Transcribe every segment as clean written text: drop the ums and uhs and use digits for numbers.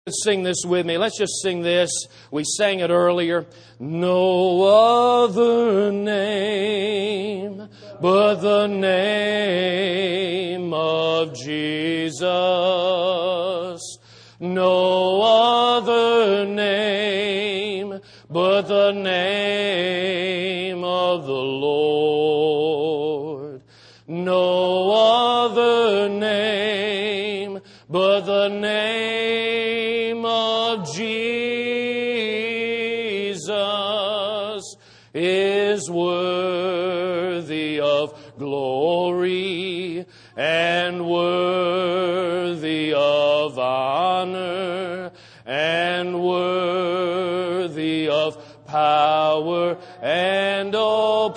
Sing this with me. Let's just sing this. We sang it earlier. No other name but the name of Jesus. No other name but the name of the Lord. No other name but the name of Jesus is worthy of glory and worthy of honor and worthy of power and all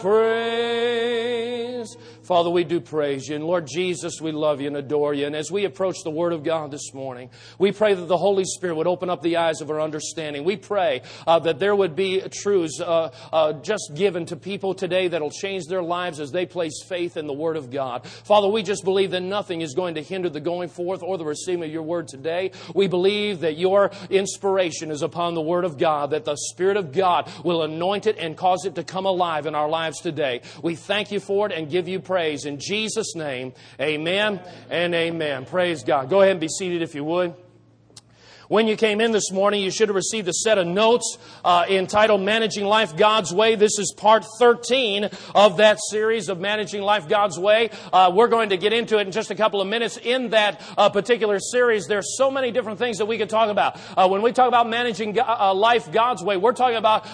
praise. Father, we do praise You. And Lord Jesus, we love You and adore You. And as we approach the Word of God this morning, we pray that the Holy Spirit would open up the eyes of our understanding. We pray that there would be truths just given to people today that will change their lives as they place faith in the Word of God. Father, we just believe that nothing is going to hinder the going forth or the receiving of Your Word today. We believe that Your inspiration is upon the Word of God, that the Spirit of God will anoint it and cause it to come alive in our lives today. We thank You for it and give You praise. In Jesus' name, amen and amen. Praise God. Go ahead and be seated if you would. When you came in this morning, you should have received a set of notes entitled Managing Life God's Way. This is part 13 of that series of Managing Life God's Way. We're going to get into it in just a couple of minutes. In that particular series, there's so many different things that we could talk about. When we talk about managing life God's way, we're talking about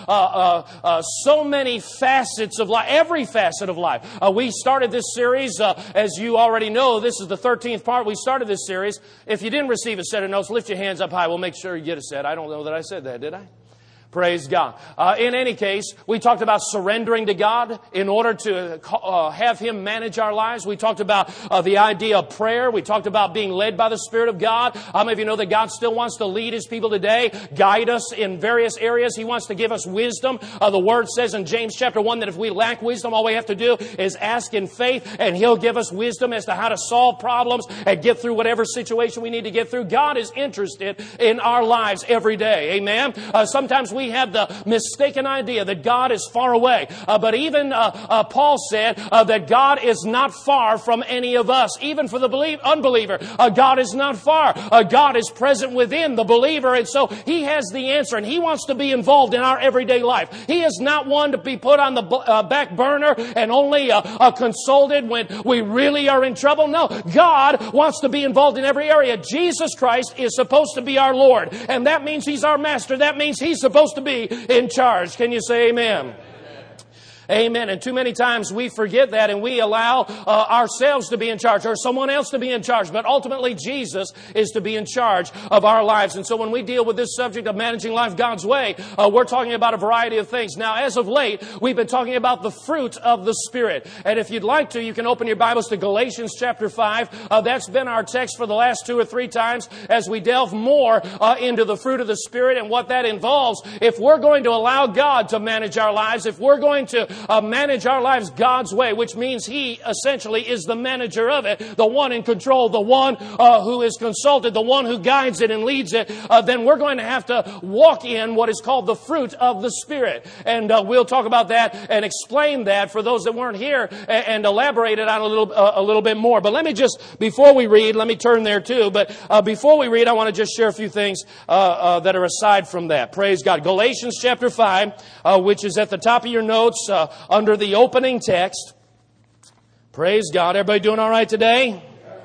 so many facets of life, every facet of life. We started this series, as you already know, this is the 13th part. We started this series. If you didn't receive a set of notes, lift your hands up high. We'll make sure you get a set. I don't know that I said that, did I? Praise God. In any case, we talked about surrendering to God in order to have Him manage our lives. We talked about the idea of prayer. We talked about being led by the Spirit of God. How many of you know that God still wants to lead His people today, guide us in various areas? He wants to give us wisdom. The Word says in James chapter 1 that if we lack wisdom, all we have to do is ask in faith, and He'll give us wisdom as to how to solve problems and get through whatever situation we need to get through. God is interested in our lives every day. Amen? Sometimes we have the mistaken idea that God is far away. But even Paul said that God is not far from any of us. Even for the unbeliever, God is not far. God is present within the believer. And so He has the answer, and He wants to be involved in our everyday life. He is not one to be put on the back burner and only consulted when we really are in trouble. No, God wants to be involved in every area. Jesus Christ is supposed to be our Lord, and that means He's our Master. That means He's supposed to be in charge. Can you say amen? Amen. And too many times we forget that and we allow ourselves to be in charge or someone else to be in charge. But ultimately, Jesus is to be in charge of our lives. And so when we deal with this subject of managing life God's way, we're talking about a variety of things. Now, as of late, we've been talking about the fruit of the Spirit. And if you'd like to, you can open your Bibles to Galatians chapter 5. That's been our text for the last 2 or 3 times as we delve more into the fruit of the Spirit and what that involves. If we're going to allow God to manage our lives, if we're going to manage our lives God's way, which means He essentially is the manager of it, the one in control, the one who is consulted, the one who guides it and leads it, then we're going to have to walk in what is called the fruit of the Spirit. And we'll talk about that and explain that for those that weren't here and elaborate it on a little bit more. But let me just, before we read, let me turn there too, but before we read, I want to just share a few things that are aside from that. Praise God. Galatians chapter 5, which is at the top of your notes, under the opening text. Praise God. Everybody doing all right today?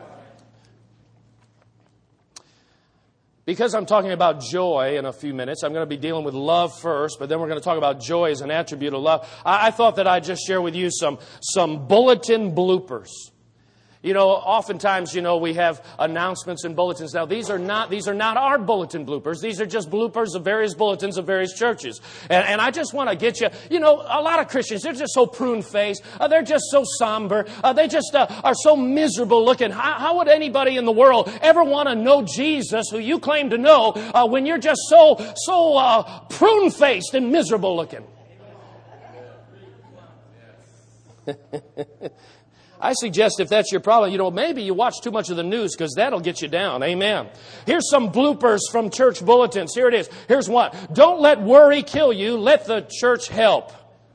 Because I'm talking about joy in a few minutes, I'm going to be dealing with love first, but then we're going to talk about joy as an attribute of love. I thought that I'd just share with you some bulletin bloopers. You know, oftentimes, we have announcements and bulletins. Now, these are not our bulletin bloopers. These are just bloopers of various bulletins of various churches. And I just want to get you, a lot of Christians, they're just so prune-faced. They're just so somber. They just are so miserable looking. How would anybody in the world ever want to know Jesus, who you claim to know, when you're just so prune-faced and miserable looking? I suggest if that's your problem, maybe you watch too much of the news because that'll get you down. Amen. Here's some bloopers from church bulletins. Here it is. Here's one. Don't let worry kill you. Let the church help.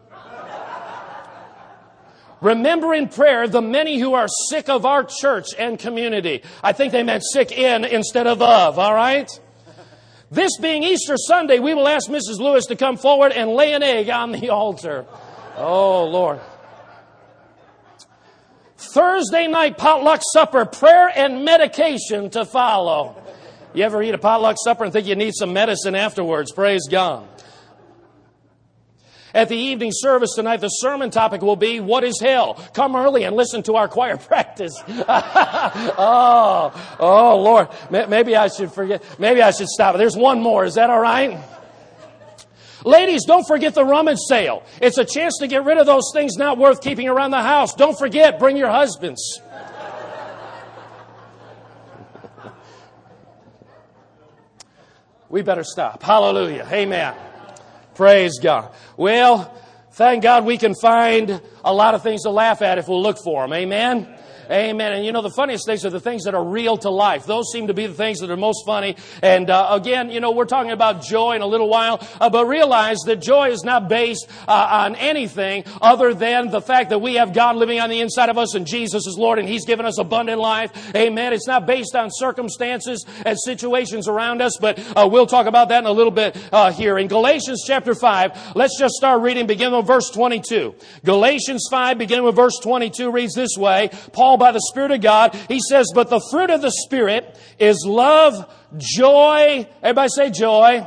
Remember in prayer the many who are sick of our church and community. I think they meant sick in instead of, all right? This being Easter Sunday, we will ask Mrs. Lewis to come forward and lay an egg on the altar. Oh, Lord. Thursday night potluck supper, prayer and medication to follow. You ever eat a potluck supper and think you need some medicine afterwards? Praise God. At the evening service tonight, the sermon topic will be, what is hell? Come early and listen to our choir practice. Oh, Lord. Maybe I should forget. Maybe I should stop. There's one more. Is that all right? Ladies, don't forget the rummage sale. It's a chance to get rid of those things not worth keeping around the house. Don't forget, bring your husbands. We better stop. Hallelujah. Amen. Praise God. Well, thank God we can find a lot of things to laugh at if we'll look for them. Amen? Amen. And the funniest things are the things that are real to life. Those seem to be the things that are most funny. And again, we're talking about joy in a little while. But realize that joy is not based on anything other than the fact that we have God living on the inside of us and Jesus is Lord and He's given us abundant life. Amen. It's not based on circumstances and situations around us. But we'll talk about that in a little bit here. In Galatians chapter 5, let's just start reading, beginning with verse 22. Galatians 5, beginning with verse 22, reads this way. Paul, by the Spirit of God, he says, but the fruit of the Spirit is love, joy, everybody say joy.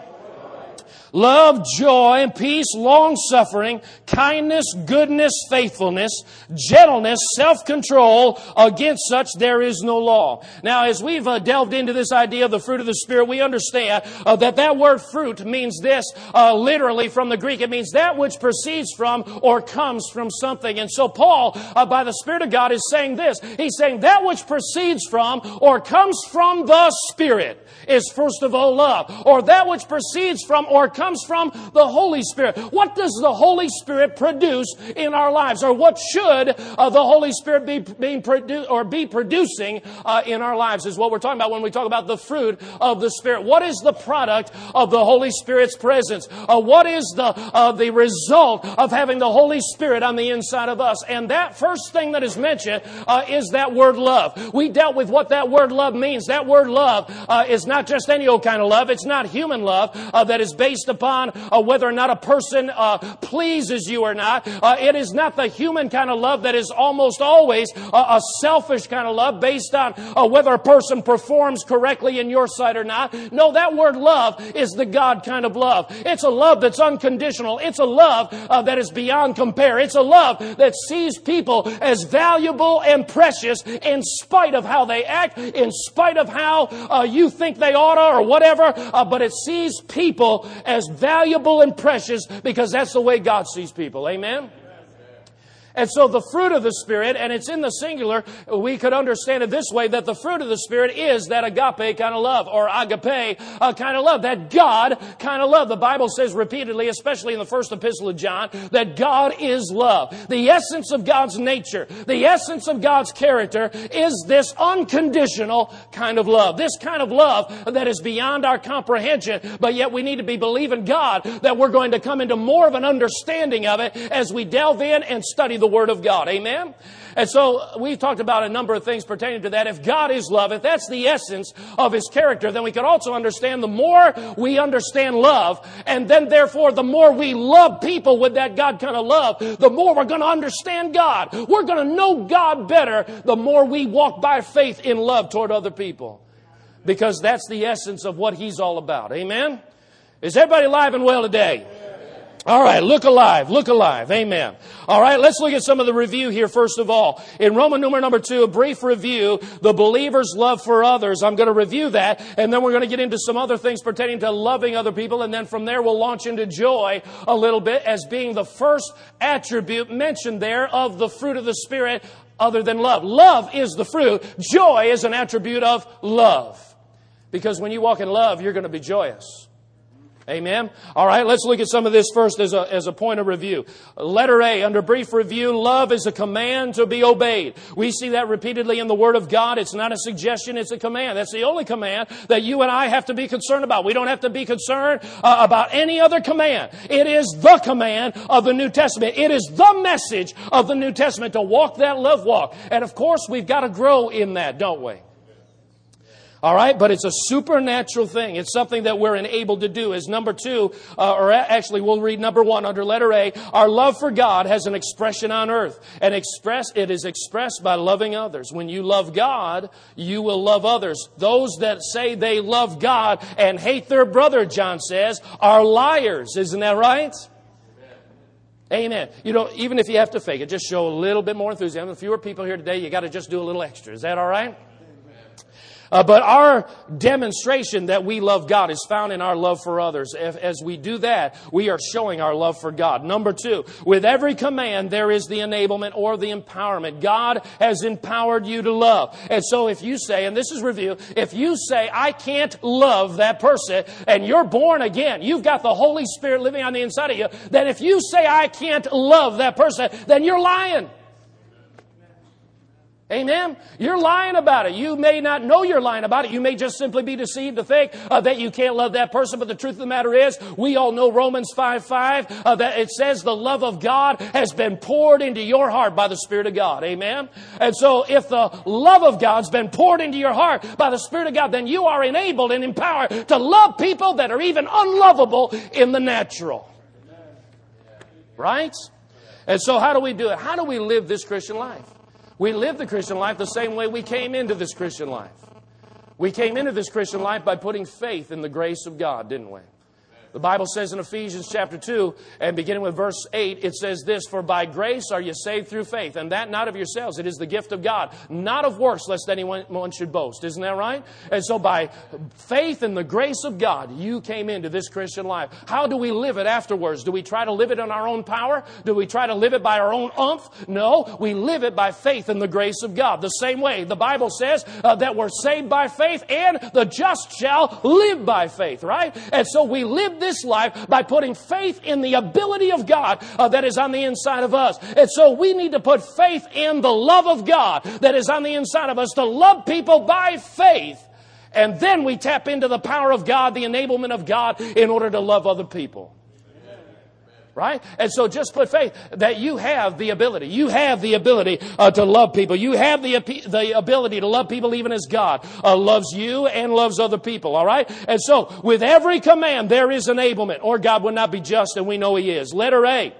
Love, joy, peace, long-suffering, kindness, goodness, faithfulness, gentleness, self-control. Against such there is no law. Now, as we've delved into this idea of the fruit of the Spirit, we understand that word fruit means this, literally from the Greek. It means that which proceeds from or comes from something. And so Paul, by the Spirit of God, is saying this. He's saying that which proceeds from or comes from the Spirit is first of all love. Or that which proceeds from or comes from the Holy Spirit. What does the Holy Spirit produce in our lives? Or what should the Holy Spirit be producing in our lives is what we're talking about when we talk about the fruit of the Spirit. What is the product of the Holy Spirit's presence? What is the result of having the Holy Spirit on the inside of us? And that first thing that is mentioned is that word love. We dealt with what that word love means. That word love is not just any old kind of love. It's not human love that is based upon whether or not a person pleases you or not. It is not the human kind of love that is almost always a selfish kind of love based on whether a person performs correctly in your sight or not. No, that word love is the God kind of love. It's a love that's unconditional. It's a love that is beyond compare. It's a love that sees people as valuable and precious in spite of how they act, in spite of how you think they ought to or whatever, but it sees people as valuable and precious because that's the way God sees people. Amen? And so the fruit of the Spirit, and it's in the singular, we could understand it this way, that the fruit of the Spirit is that agape kind of love, or agape kind of love, that God kind of love. The Bible says repeatedly, especially in the first epistle of John, that God is love. The essence of God's nature, the essence of God's character is this unconditional kind of love. This kind of love that is beyond our comprehension, but yet we need to be believing God that we're going to come into more of an understanding of it as we delve in and study the Word of God. Amen? And so we've talked about a number of things pertaining to that. If God is love, if that's the essence of His character, then we could also understand the more we understand love, and then therefore the more we love people with that God kind of love, the more we're going to understand God. We're going to know God better the more we walk by faith in love toward other people. Because that's the essence of what He's all about. Amen? Is everybody alive and well today? All right, look alive. Amen. All right, let's look at some of the review here first of all. In Roman numeral number 2, a brief review, the believer's love for others. I'm going to review that, and then we're going to get into some other things pertaining to loving other people, and then from there we'll launch into joy a little bit as being the first attribute mentioned there of the fruit of the Spirit other than love. Love is the fruit. Joy is an attribute of love. Because when you walk in love, you're going to be joyous. Amen. All right, let's look at some of this first as a point of review. Letter A, under brief review, love is a command to be obeyed. We see that repeatedly in the Word of God. It's not a suggestion, it's a command. That's the only command that you and I have to be concerned about. We don't have to be concerned about any other command. It is the command of the New Testament. It is the message of the New Testament to walk that love walk. And of course, we've got to grow in that, don't we? All right, but it's a supernatural thing. It's something that we're enabled to do. As number two, we'll read number one under letter A. Our love for God has an expression on earth. And it is expressed by loving others. When you love God, you will love others. Those that say they love God and hate their brother, John says, are liars. Isn't that right? Amen. You know, even if you have to fake it, just show a little bit more enthusiasm. The fewer people here today, you got to just do a little extra. Is that all right? But our demonstration that we love God is found in our love for others. As we do that, we are showing our love for God. Number two, with every command, there is the enablement or the empowerment. God has empowered you to love. And so if you say, and this is review, if you say, I can't love that person, and you're born again, you've got the Holy Spirit living on the inside of you, then if you say, I can't love that person, then you're lying. Amen? You're lying about it. You may not know you're lying about it. You may just simply be deceived to think that you can't love that person. But the truth of the matter is, we all know Romans 5:5, that it says the love of God has been poured into your heart by the Spirit of God. Amen? And so if the love of God's been poured into your heart by the Spirit of God, then you are enabled and empowered to love people that are even unlovable in the natural. Right? And so how do we do it? How do we live this Christian life? We live the Christian life the same way we came into this Christian life. We came into this Christian life by putting faith in the grace of God, didn't we? The Bible says in Ephesians chapter 2, and beginning with verse 8, it says this, for by grace are you saved through faith, and that not of yourselves, it is the gift of God, not of works, lest anyone should boast. Isn't that right? And so by faith in the grace of God, you came into this Christian life. How do we live it afterwards? Do we try to live it in our own power? Do we try to live it by our own oomph? No, we live it by faith in the grace of God. The same way, the Bible says that we're saved by faith, and the just shall live by faith, right? And so we live this life by putting faith in the ability of God that is on the inside of us. And so we need to put faith in the love of God that is on the inside of us to love people by faith. And then we tap into the power of God, the enablement of God in order to love other people. Right? And so just put faith that you have the ability. You have the ability to love people. You have the ability to love people even as God loves you and loves other people. All right? And so with every command there is enablement, or God would not be just, and we know He is. Letter A.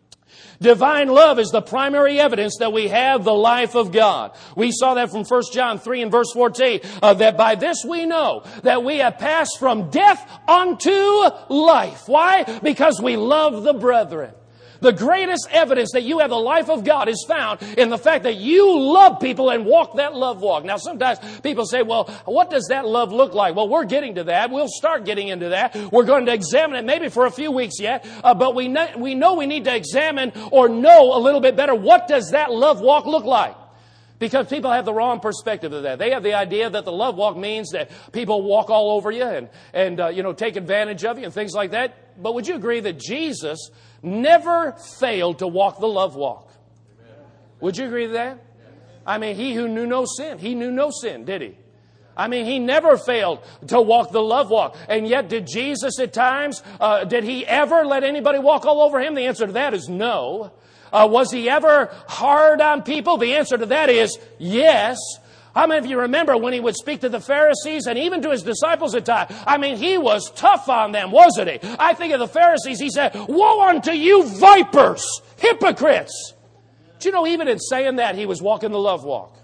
Divine love is the primary evidence that we have the life of God. We saw that from 1 John 3 and verse 14, that by this we know that we have passed from death unto life. Why? Because we love the brethren. The greatest evidence that you have the life of God is found in the fact that you love people and walk that love walk. Now, sometimes people say, well, what does that love look like? Well, we're getting to that. We'll start getting into that. We're going to examine it maybe for a few weeks yet. But we know we need to examine or know a little bit better, what does that love walk look like? Because people have the wrong perspective of that. They have the idea that the love walk means that people walk all over you and take advantage of you and things like that. But would you agree that Jesus never failed to walk the love walk? Would you agree with that? I mean, He who knew no sin, He knew no sin, did He? I mean, He never failed to walk the love walk. And yet, did Jesus at times, did He ever let anybody walk all over Him? The answer to that is no. Was He ever hard on people? The answer to that is yes. How many of you remember when He would speak to the Pharisees and even to His disciples at times? I mean, He was tough on them, wasn't He? I think of the Pharisees, He said, woe unto you vipers, hypocrites. Do you know, even in saying that, He was walking the love walk?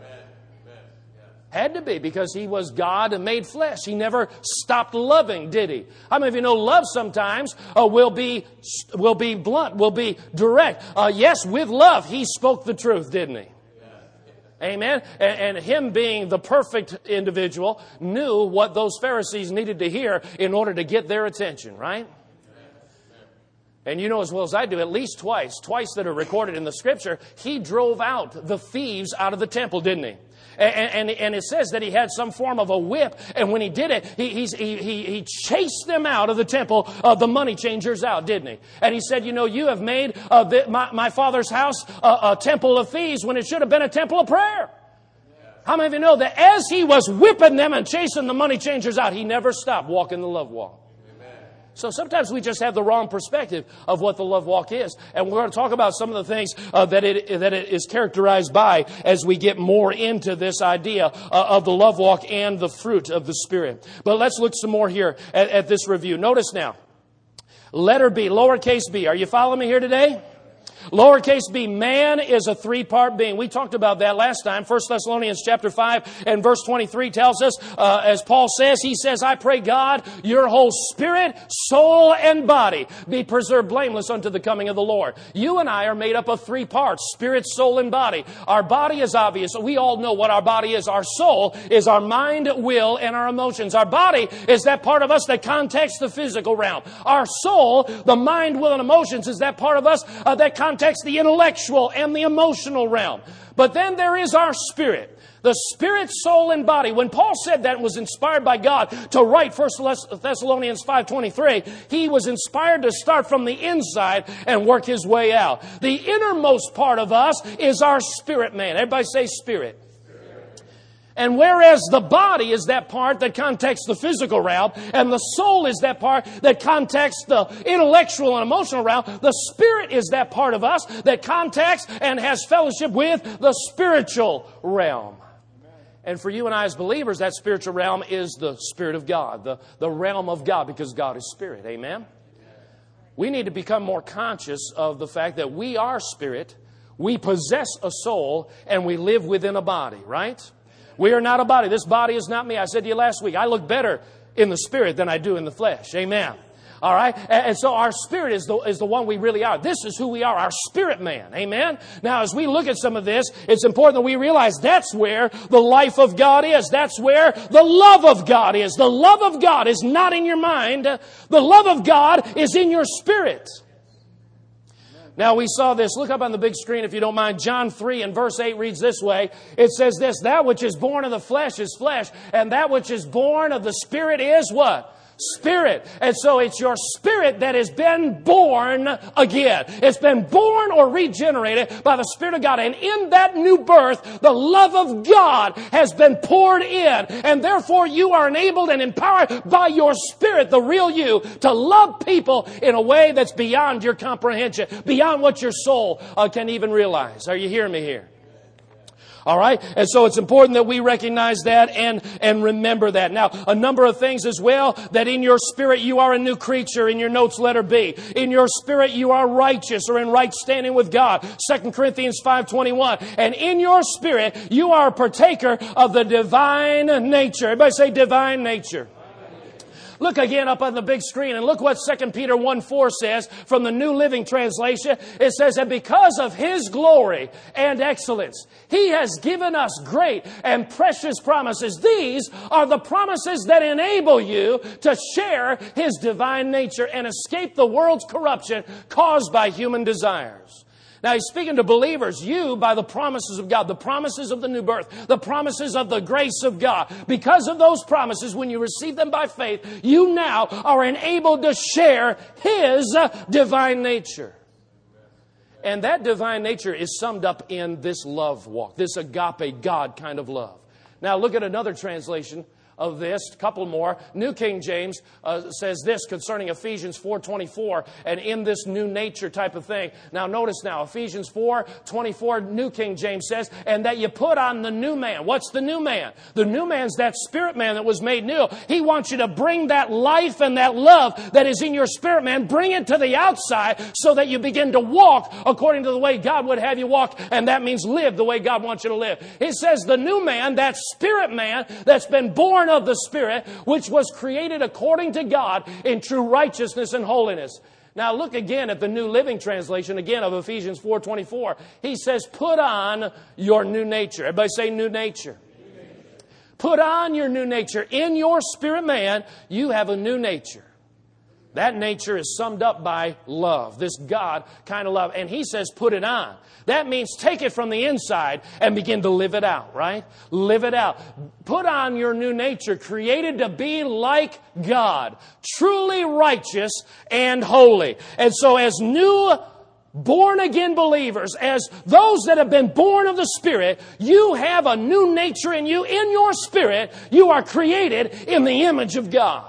Had to be, because He was God made flesh. He never stopped loving, did He? How many of you know love sometimes will be blunt, will be direct? Yes, with love, He spoke the truth, didn't He? Amen. And Him being the perfect individual knew what those Pharisees needed to hear in order to get their attention, right? And you know as well as I do, at least twice that are recorded in the Scripture, He drove out the thieves out of the temple, didn't He? And it says that he had some form of a whip. And when he did it, he chased them out of the temple, the money changers out, didn't he? And he said, you have made my Father's house a temple of thieves when it should have been a temple of prayer. How many of you know that as he was whipping them and chasing the money changers out, he never stopped walking the love walk? Amen. So sometimes we just have the wrong perspective of what the love walk is. And we're going to talk about some of the things that it is characterized by as we get more into this idea of the love walk and the fruit of the Spirit. But let's look some more here at this review. Notice now, letter B, lowercase b. Are you following me here today? Lowercase b, man is a three-part being. We talked about that last time. 1 Thessalonians chapter 5 and verse 23 tells us, as Paul says, he says, I pray God, your whole spirit, soul, and body be preserved blameless unto the coming of the Lord. You and I are made up of three parts, spirit, soul, and body. Our body is obvious. We all know what our body is. Our soul is our mind, will, and our emotions. Our body is that part of us that contacts the physical realm. Our soul, the mind, will, and emotions, is that part of us that contacts the intellectual and the emotional realm. But then there is our spirit. The spirit, soul, and body. When Paul said that and was inspired by God to write 1 Thessalonians 5:23, he was inspired to start from the inside and work his way out. The innermost part of us is our spirit man. Everybody say spirit. And whereas the body is that part that contacts the physical realm, and the soul is that part that contacts the intellectual and emotional realm, the spirit is that part of us that contacts and has fellowship with the spiritual realm. And for you and I as believers, that spiritual realm is the Spirit of God, the realm of God, because God is Spirit. Amen? We need to become more conscious of the fact that we are spirit, we possess a soul, and we live within a body, right? We are not a body. This body is not me. I said to you last week, I look better in the spirit than I do in the flesh. Amen. All right? And so our spirit is the one we really are. This is who we are, our spirit man. Amen? Now, as we look at some of this, it's important that we realize that's where the life of God is. That's where the love of God is. The love of God is not in your mind. The love of God is in your spirit. Now we saw this. Look up on the big screen if you don't mind. John 3 and verse 8 reads this way. It says this, that which is born of the flesh is flesh, and that which is born of the Spirit is what? Spirit. And so it's your spirit that has been born again. It's been born or regenerated by the Spirit of God. And in that new birth, the love of God has been poured in. And therefore you are enabled and empowered by your spirit, the real you, to love people in a way that's beyond your comprehension, beyond what your soul can even realize. Are you hearing me here? All right? And so it's important that we recognize that and remember that. Now, a number of things as well, that in your spirit you are a new creature. In your notes, letter B. In your spirit you are righteous or in right standing with God. 2 Corinthians 5:21. And in your spirit you are a partaker of the divine nature. Everybody say divine nature. Look again up on the big screen and look what 2 Peter 1:4 says from the New Living Translation. It says that because of His glory and excellence, He has given us great and precious promises. These are the promises that enable you to share His divine nature and escape the world's corruption caused by human desires. Now, he's speaking to believers. You, by the promises of God, the promises of the new birth, the promises of the grace of God. Because of those promises, when you receive them by faith, you now are enabled to share His divine nature. And that divine nature is summed up in this love walk, this agape God kind of love. Now, look at another translation of this, a couple more. New King James says this concerning Ephesians 4:24, and in this new nature type of thing. Now notice now, Ephesians 4:24, New King James says, and that you put on the new man. What's the new man? The new man's that spirit man that was made new. He wants you to bring that life and that love that is in your spirit man, bring it to the outside so that you begin to walk according to the way God would have you walk, and that means live the way God wants you to live. He says the new man, that spirit man that's been born of the Spirit, which was created according to God in true righteousness and holiness. Now look again at the New Living Translation again of Ephesians 4:24. He says, put on your new nature. Everybody say new nature. Put on your new nature. In your spirit man, you have a new nature. That nature is summed up by love, this God kind of love. And He says, put it on. That means take it from the inside and begin to live it out, right? Live it out. Put on your new nature, created to be like God, truly righteous and holy. And so as new born-again believers, as those that have been born of the Spirit, you have a new nature in you. In your spirit, you are created in the image of God.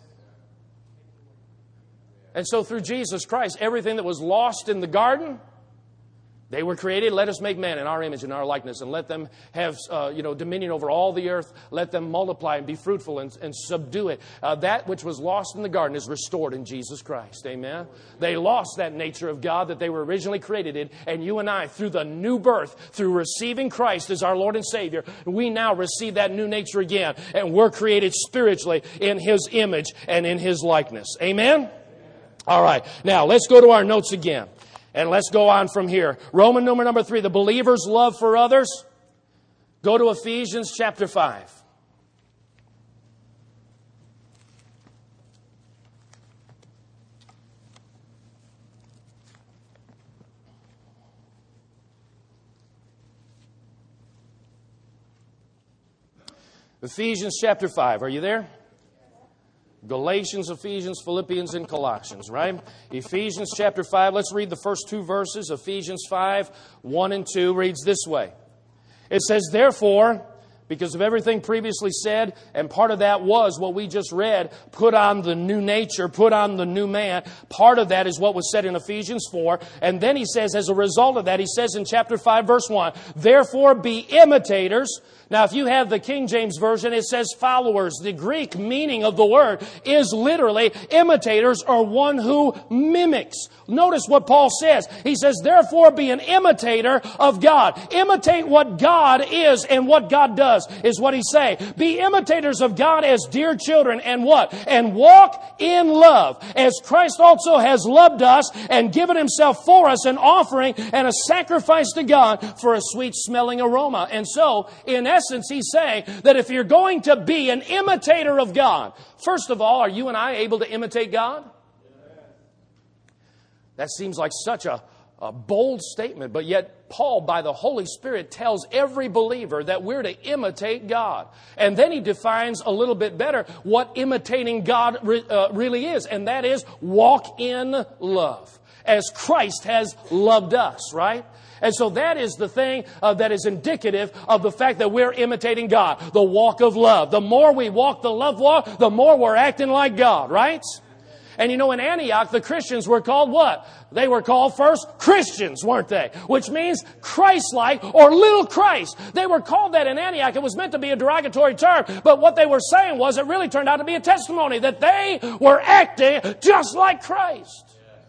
And so through Jesus Christ, everything that was lost in the garden, they were created. Let us make man in our image and our likeness, and let them have dominion over all the earth. Let them multiply and be fruitful and subdue it. That which was lost in the garden is restored in Jesus Christ. Amen. They lost that nature of God that they were originally created in. And you and I, through the new birth, through receiving Christ as our Lord and Savior, we now receive that new nature again. And we're created spiritually in His image and in His likeness. Amen. All right, now let's go to our notes again. And let's go on from here. Roman number 3, the believer's love for others. Go to Ephesians chapter 5. Ephesians chapter 5. Are you there? Galatians, Ephesians, Philippians, and Colossians, right? Ephesians chapter 5. Let's read the first 2 verses. Ephesians 5, 1 and 2 reads this way. It says, therefore, because of everything previously said, and part of that was what we just read, put on the new nature, put on the new man. Part of that is what was said in Ephesians 4. And then he says, as a result of that, he says in chapter 5, verse 1, therefore be imitators. Now, if you have the King James Version, it says followers. The Greek meaning of the word is literally imitators, or one who mimics. Notice what Paul says. He says, therefore be an imitator of God. Imitate what God is and what God does, is what he's saying. Be imitators of God as dear children, and what? And walk in love, as Christ also has loved us and given Himself for us, an offering and a sacrifice to God for a sweet smelling aroma. And so, in essence, he's saying that if you're going to be an imitator of God, first of all, are you and I able to imitate God? That seems like such a bold statement, but yet Paul, by the Holy Spirit, tells every believer that we're to imitate God. And then he defines a little bit better what imitating God really is, and that is walk in love, as Christ has loved us, right? And so that is the thing that is indicative of the fact that we're imitating God, the walk of love. The more we walk the love walk, the more we're acting like God, right? And you know, in Antioch, the Christians were called what? They were called first Christians, weren't they? Which means Christ-like or little Christ. They were called that in Antioch. It was meant to be a derogatory term. But what they were saying was, it really turned out to be a testimony that they were acting just like Christ.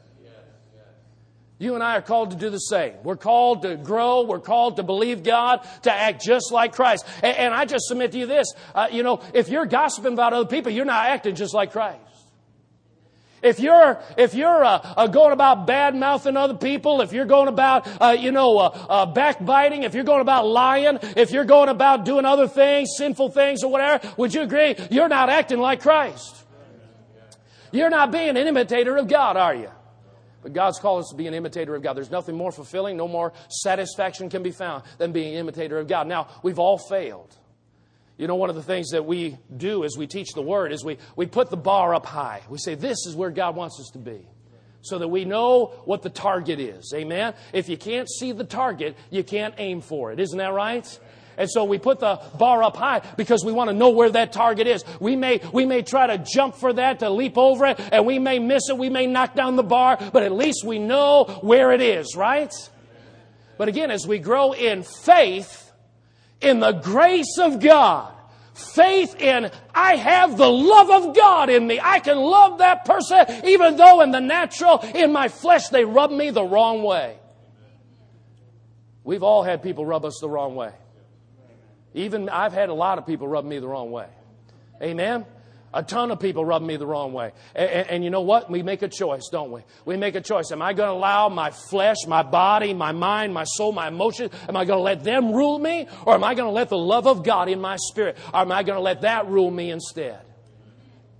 You and I are called to do the same. We're called to grow. We're called to believe God, to act just like Christ. And I just submit to you this. If you're gossiping about other people, you're not acting just like Christ. If you're going about bad-mouthing other people, if you're going about, backbiting, if you're going about lying, if you're going about doing other things, sinful things or whatever, would you agree? You're not acting like Christ. You're not being an imitator of God, are you? But God's called us to be an imitator of God. There's nothing more fulfilling, no more satisfaction can be found than being an imitator of God. Now, we've all failed. You know, one of the things that we do as we teach the Word is we put the bar up high. We say, this is where God wants us to be, so that we know what the target is. Amen? If you can't see the target, you can't aim for it. Isn't that right? And so we put the bar up high because we want to know where that target is. We may try to jump for that, to leap over it, and we may miss it. We may knock down the bar, but at least we know where it is, right? But again, as we grow in faith, in the grace of God, faith in, I have the love of God in me. I can love that person even though in the natural, in my flesh, they rub me the wrong way. We've all had people rub us the wrong way. Even I've had a lot of people rub me the wrong way. Amen? A ton of people rub me the wrong way. And you know what? We make a choice, don't we? We make a choice. Am I going to allow my flesh, my body, my mind, my soul, my emotions, am I going to let them rule me? Or am I going to let the love of God in my spirit? Or am I going to let that rule me instead?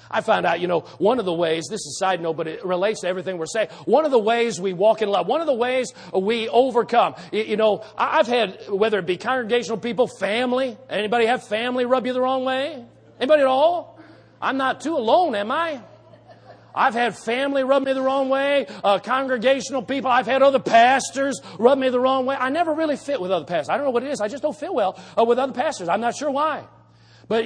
I found out, one of the ways, this is a side note, but it relates to everything we're saying. One of the ways we walk in love, one of the ways we overcome, I've had, whether it be congregational people, family, anybody have family rub you the wrong way? Anybody at all? I'm not too alone, am I? I've had family rub me the wrong way, congregational people. I've had other pastors rub me the wrong way. I never really fit with other pastors. I don't know what it is. I just don't fit well with other pastors. I'm not sure why. But,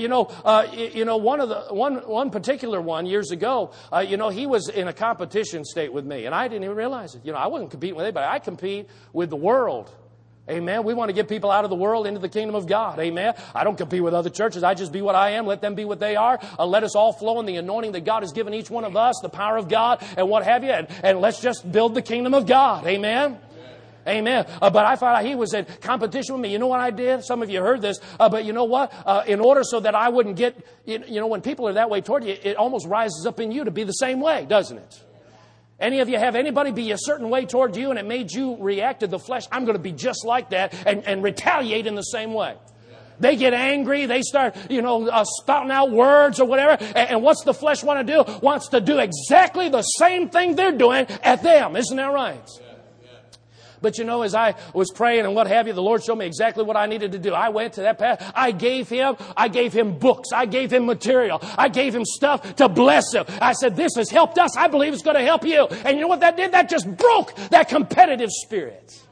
one particular one years ago, he was in a competition state with me, and I didn't even realize it. I wasn't competing with anybody. I compete with the world. Amen. We want to get people out of the world into the kingdom of God. Amen. I don't compete with other churches. I just be what I am. Let them be what they are. Let us all flow in the anointing that God has given each one of us, the power of God, and what have you. And let's just build the kingdom of God. Amen. Amen. But I found out he was in competition with me. You know what I did? Some of you heard this. But you know what? In order so that I wouldn't get, when people are that way toward you, it almost rises up in you to be the same way, doesn't it? Any of you have anybody be a certain way toward you and it made you react to the flesh? I'm going to be just like that and retaliate in the same way. They get angry. They start, spouting out words or whatever. And what's the flesh want to do? Wants to do exactly the same thing they're doing at them. Isn't that right? But as I was praying and what have you, the Lord showed me exactly what I needed to do. I went to that path. I gave him books. I gave him material. I gave him stuff to bless him. I said, this has helped us. I believe it's going to help you. And you know what that did? That just broke that competitive spirit.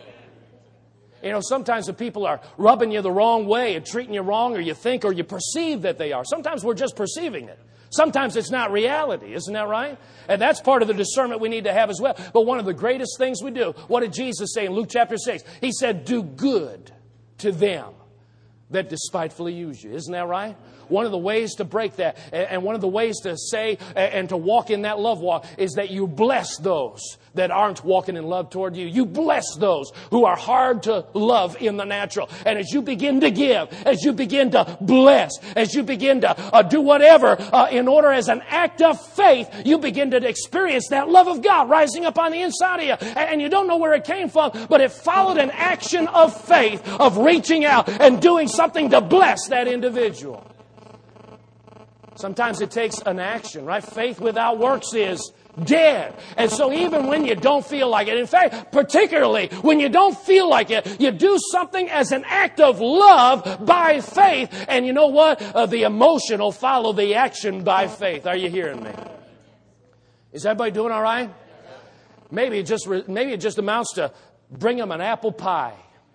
Sometimes the people are rubbing you the wrong way and treating you wrong, or you think or you perceive that they are. Sometimes we're just perceiving it. Sometimes it's not reality. Isn't that right? And that's part of the discernment we need to have as well. But one of the greatest things we do, what did Jesus say in Luke chapter 6? He said, do good to them that despitefully use you. Isn't that right? One of the ways to break that, and one of the ways to say and to walk in that love walk, is that you bless those that aren't walking in love toward you. You bless those who are hard to love in the natural. And as you begin to give, as you begin to bless, as you begin to do whatever in order as an act of faith, you begin to experience that love of God rising up on the inside of you. And you don't know where it came from, but it followed an action of faith, of reaching out and doing something to bless that individual. Sometimes it takes an action, right? Faith without works is dead. And so even when you don't feel like it, in fact, particularly when you don't feel like it, you do something as an act of love by faith. And you know what? The emotion will follow the action by faith. Are you hearing me? Is everybody doing all right? Maybe it just amounts to bring them an apple pie.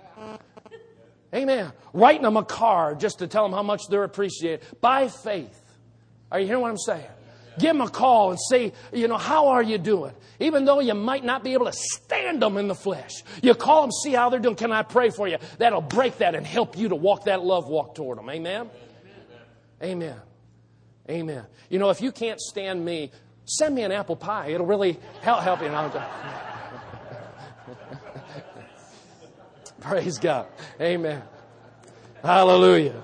Amen. Writing them a card just to tell them how much they're appreciated by faith. Are you hearing what I'm saying? Give them a call and say, how are you doing? Even though you might not be able to stand them in the flesh. You call them, see how they're doing. Can I pray for you? That'll break that and help you to walk that love walk toward them. Amen? Amen. Amen. If you can't stand me, send me an apple pie. It'll really help you. Praise God. Amen. Hallelujah.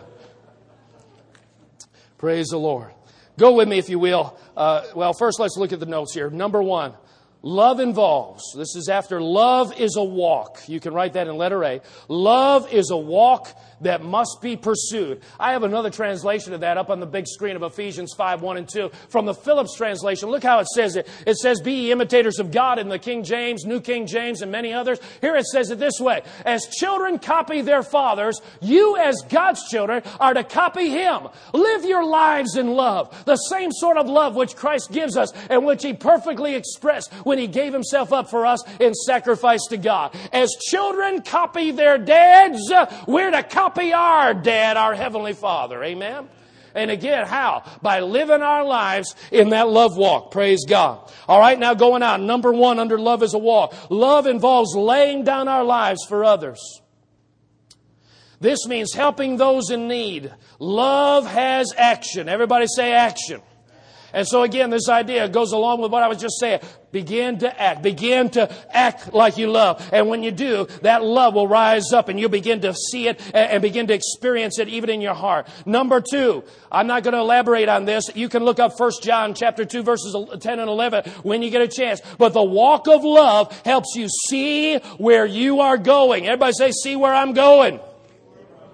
Praise the Lord. Go with me, if you will. First let's look at the notes here. Number 1, love involves. This is after love is a walk. You can write that in letter A. Love is a walk that must be pursued. I have another translation of that up on the big screen of Ephesians 5:1-2 from the Phillips translation. Look how it says it. It says, be ye imitators of God in the King James, New King James, and many others. Here it says it this way. As children copy their fathers, you as God's children are to copy Him. Live your lives in love. The same sort of love which Christ gives us and which He perfectly expressed when He gave Himself up for us in sacrifice to God. As children copy their dads, we're to copy our dad, our Heavenly Father. Amen? And again, how? By living our lives in that love walk. Praise God. All right, now going on. Number 1 under love is a walk. Love involves laying down our lives for others. This means helping those in need. Love has action. Everybody say action. And so again, this idea goes along with what I was just saying. Begin to act. Begin to act like you love. And when you do, that love will rise up and you'll begin to see it and begin to experience it even in your heart. Number 2, I'm not going to elaborate on this. You can look up 1 John chapter 2 verses 10 and 11 when you get a chance. But the walk of love helps you see where you are going. Everybody say, see where I'm going.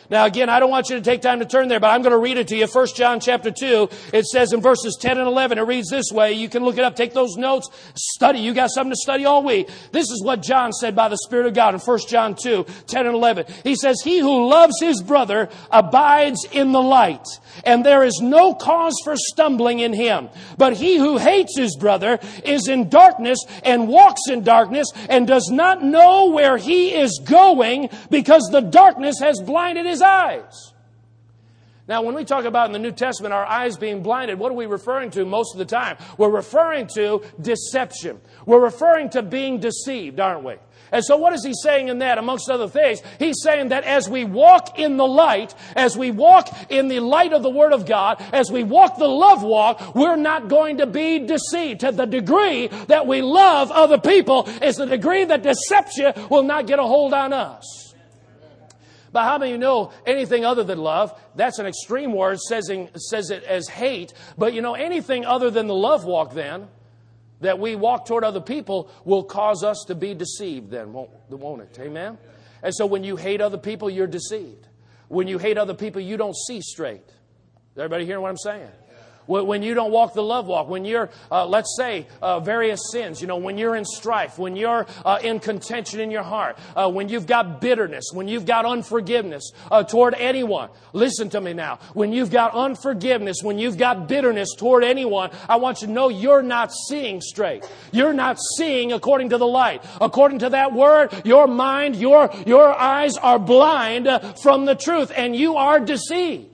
Now again, I don't want you to take time to turn there, but I'm going to read it to you. 1 John chapter 2, it says in verses 10 and 11, it reads this way. You can look it up, take those notes, study. You got something to study all week. This is what John said by the Spirit of God in 1 John 2, 10 and 11. He says, he who loves his brother abides in the light, and there is no cause for stumbling in him. But he who hates his brother is in darkness and walks in darkness and does not know where he is going because the darkness has blinded his eyes. Now, when we talk about in the New Testament our eyes being blinded, what are we referring to most of the time? We're referring to deception. We're referring to being deceived, aren't we? And so what is he saying in that, amongst other things? He's saying that as we walk in the light, as we walk in the light of the Word of God, as we walk the love walk, we're not going to be deceived. To the degree that we love other people is the degree that deception will not get a hold on us. But how many of you know anything other than love? That's an extreme word, says it as hate. But you know, anything other than the love walk then, that we walk toward other people, will cause us to be deceived then, won't it? Amen? And so when you hate other people, you're deceived. When you hate other people, you don't see straight. Is everybody hearing what I'm saying? When you don't walk the love walk, when you're, let's say, various sins, you know, when you're in strife, when you're in contention in your heart, when you've got bitterness, when you've got unforgiveness toward anyone. Listen to me now. When you've got unforgiveness, when you've got bitterness toward anyone, I want you to know you're not seeing straight. You're not seeing according to the light. According to that word, your mind, your eyes are blind from the truth, and you are deceived.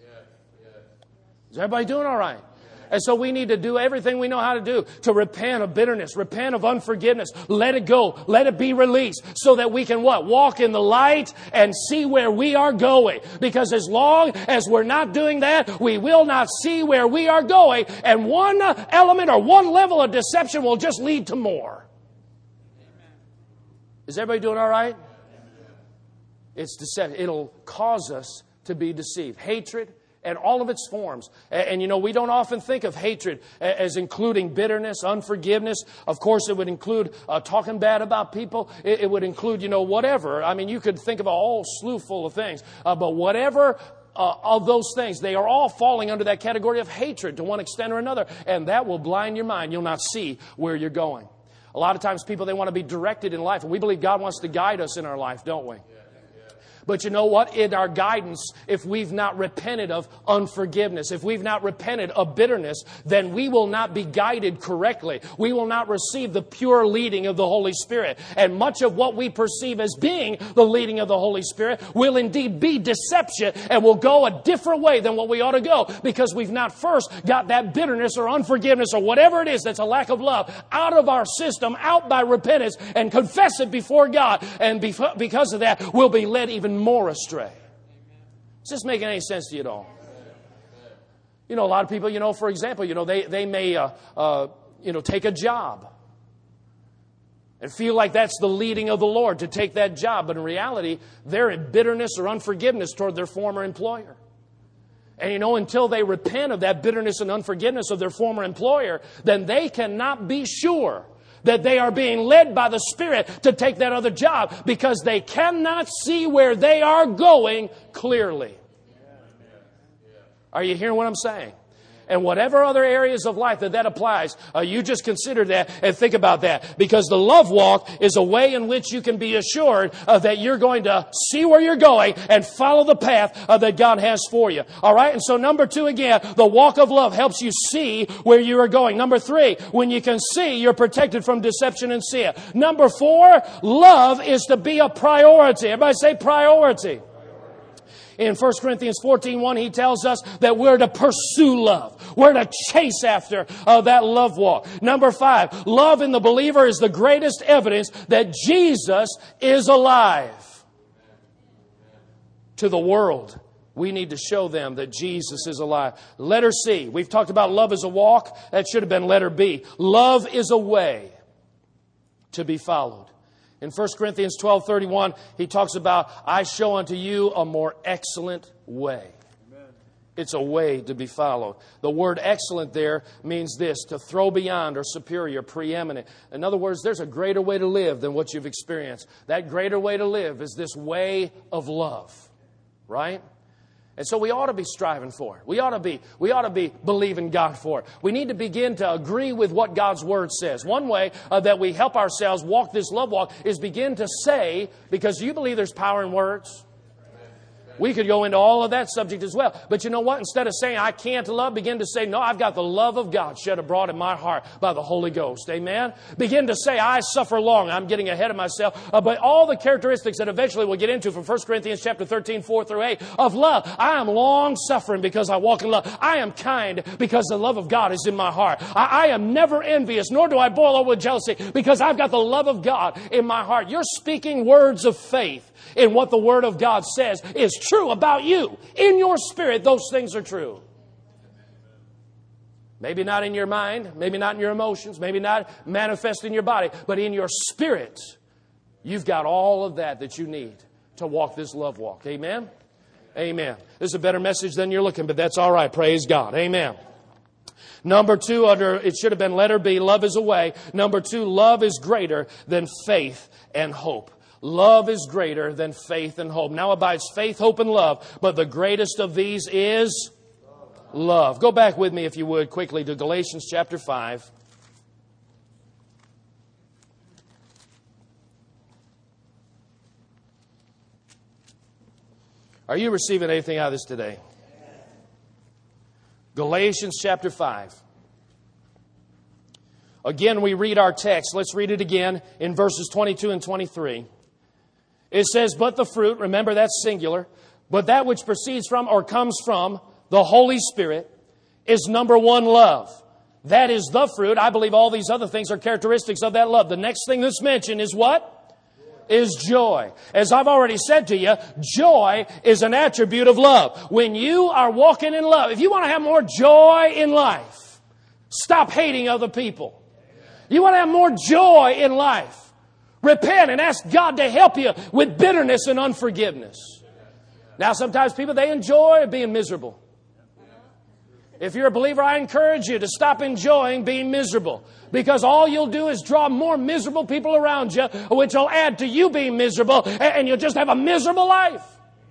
Is everybody doing all right? And so we need to do everything we know how to do to repent of bitterness, repent of unforgiveness. Let it go. Let it be released so that we can what? Walk in the light and see where we are going. Because as long as we're not doing that, we will not see where we are going. And one element or one level of deception will just lead to more. Is everybody doing all right? It's deception. It'll cause us to be deceived. Hatred. And all of its forms. And you know, we don't often think of hatred as including bitterness, unforgiveness. Of course, it would include talking bad about people. It would include, you know, whatever. I mean, you could think of a whole slew full of things. But whatever of those things, they are all falling under that category of hatred to one extent or another. And that will blind your mind. You'll not see where you're going. A lot of times people, they want to be directed in life. And we believe God wants to guide us in our life, don't we? But you know what? In our guidance, if we've not repented of unforgiveness, if we've not repented of bitterness, then we will not be guided correctly. We will not receive the pure leading of the Holy Spirit. And much of what we perceive as being the leading of the Holy Spirit will indeed be deception and will go a different way than what we ought to go, because we've not first got that bitterness or unforgiveness or whatever it is that's a lack of love out of our system, out by repentance, and confess it before God. And because of that, we'll be led even more astray. Is this making any sense to you at all? You know, a lot of people, you know, for example, you know, they may, take a job and feel like that's the leading of the Lord to take that job. But in reality, they're in bitterness or unforgiveness toward their former employer. And you know, until they repent of that bitterness and unforgiveness of their former employer, then they cannot be sure that they are being led by the Spirit to take that other job, because they cannot see where they are going clearly. Are you hearing what I'm saying? And whatever other areas of life that applies, you just consider that and think about that. Because the love walk is a way in which you can be assured that you're going to see where you're going and follow the path that God has for you. All right? And so number 2 again, the walk of love helps you see where you are going. Number 3, when you can see, you're protected from deception and sin. Number 4, love is to be a priority. Everybody say priority. In 1 Corinthians 14:1, he tells us that we're to pursue love. We're to chase after that love walk. Number 5, love in the believer is the greatest evidence that Jesus is alive. To the world, we need to show them that Jesus is alive. Letter C, we've talked about love as a walk. That should have been letter B. Love is a way to be followed. In 1 Corinthians 12:31, he talks about, I show unto you a more excellent way. Amen. It's a way to be followed. The word excellent there means this, to throw beyond or superior, preeminent. In other words, there's a greater way to live than what you've experienced. That greater way to live is this way of love. right? And so we ought to be striving for it. We ought to be believing God for it. We need to begin to agree with what God's Word says. One way that we help ourselves walk this love walk is begin to say, because you believe there's power in words. We could go into all of that subject as well. But you know what? Instead of saying, I can't love, begin to say, no, I've got the love of God shed abroad in my heart by the Holy Ghost. Amen? Begin to say, I suffer long. I'm getting ahead of myself. But all the characteristics that eventually we'll get into from 1 Corinthians chapter 13, 4 through 8 of love. I am long suffering because I walk in love. I am kind because the love of God is in my heart. I am never envious, nor do I boil over with jealousy because I've got the love of God in my heart. You're speaking words of faith in what the Word of God says is true about you. In your spirit, those things are true. Maybe not in your mind, maybe not in your emotions, maybe not manifest in your body, but in your spirit, you've got all of that you need to walk this love walk. Amen? Amen. This is a better message than you're looking, but that's all right. Praise God. Amen. Number 2, it should have been letter B, love is a way. Number 2, love is greater than faith and hope. Love is greater than faith and hope. Now abides faith, hope, and love. But the greatest of these is love. Go back with me, if you would, quickly to Galatians chapter 5. Are you receiving anything out of this today? Galatians chapter 5. Again, we read our text. Let's read it again in verses 22 and 23. It says, but the fruit, remember that's singular, but that which proceeds from or comes from the Holy Spirit is number 1, love. That is the fruit. I believe all these other things are characteristics of that love. The next thing that's mentioned is what? Is joy. As I've already said to you, joy is an attribute of love. When you are walking in love, if you want to have more joy in life, stop hating other people. You want to have more joy in life, repent and ask God to help you with bitterness and unforgiveness. Now, sometimes people, they enjoy being miserable. If you're a believer, I encourage you to stop enjoying being miserable, because all you'll do is draw more miserable people around you, which will add to you being miserable, and you'll just have a miserable life.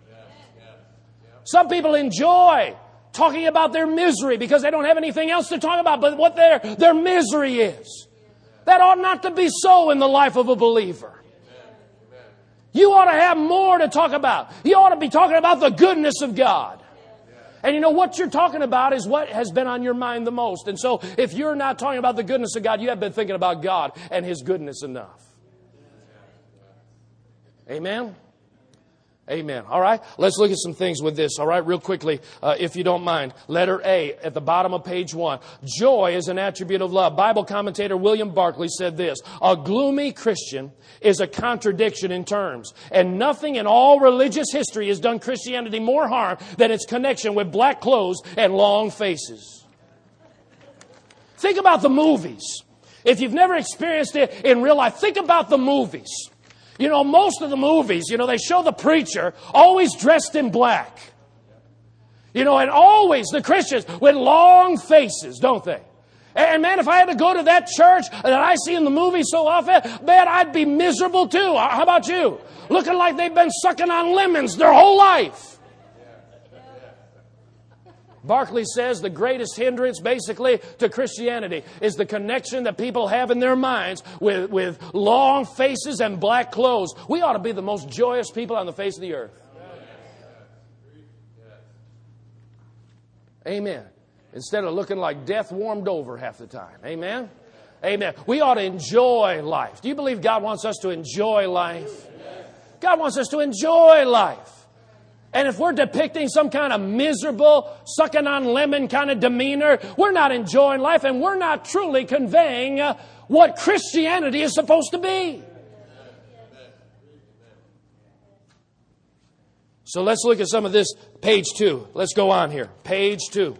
Some people enjoy talking about their misery because they don't have anything else to talk about but what their misery is. That ought not to be so in the life of a believer. You ought to have more to talk about. You ought to be talking about the goodness of God. And you know what you're talking about is what has been on your mind the most. And so if you're not talking about the goodness of God, you have been thinking about God and His goodness enough. Amen? Amen. All right, let's look at some things with this. All right, real quickly, if you don't mind. Letter A at the bottom of page 1. Joy is an attribute of love. Bible commentator William Barclay said this: a gloomy Christian is a contradiction in terms, and nothing in all religious history has done Christianity more harm than its connection with black clothes and long faces. Think about the movies. If you've never experienced it in real life, think about the movies. You know, most of the movies, they show the preacher always dressed in black. And always the Christians with long faces, don't they? And man, if I had to go to that church that I see in the movies so often, man, I'd be miserable too. How about you? Looking like they've been sucking on lemons their whole life. Barclay says the greatest hindrance basically to Christianity is the connection that people have in their minds with long faces and black clothes. We ought to be the most joyous people on the face of the earth. Amen. Instead of looking like death warmed over half the time. Amen. Amen. We ought to enjoy life. Do you believe God wants us to enjoy life? God wants us to enjoy life. And if we're depicting some kind of miserable, sucking on lemon kind of demeanor, we're not enjoying life, and we're not truly conveying what Christianity is supposed to be. So let's look at some of this. Page 2. Let's go on here. Page 2.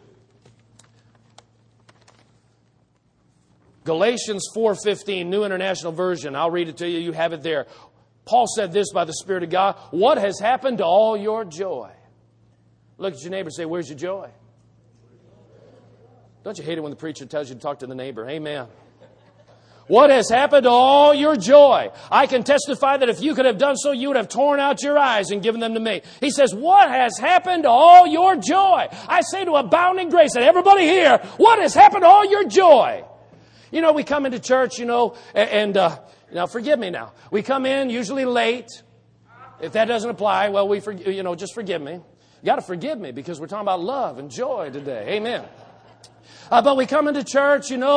Galatians 4:15, New International Version. I'll read it to you. You have it there. Paul said this by the Spirit of God: what has happened to all your joy? Look at your neighbor and say, where's your joy? Don't you hate it when the preacher tells you to talk to the neighbor? Amen. What has happened to all your joy? I can testify that if you could have done so, you would have torn out your eyes and given them to me. He says, what has happened to all your joy? I say to Abounding Grace, and everybody here, what has happened to all your joy? You know, we come into church, and now forgive me now. We come in usually late. If that doesn't apply, well, just forgive me. You got to forgive me because we're talking about love and joy today. Amen. But we come into church, and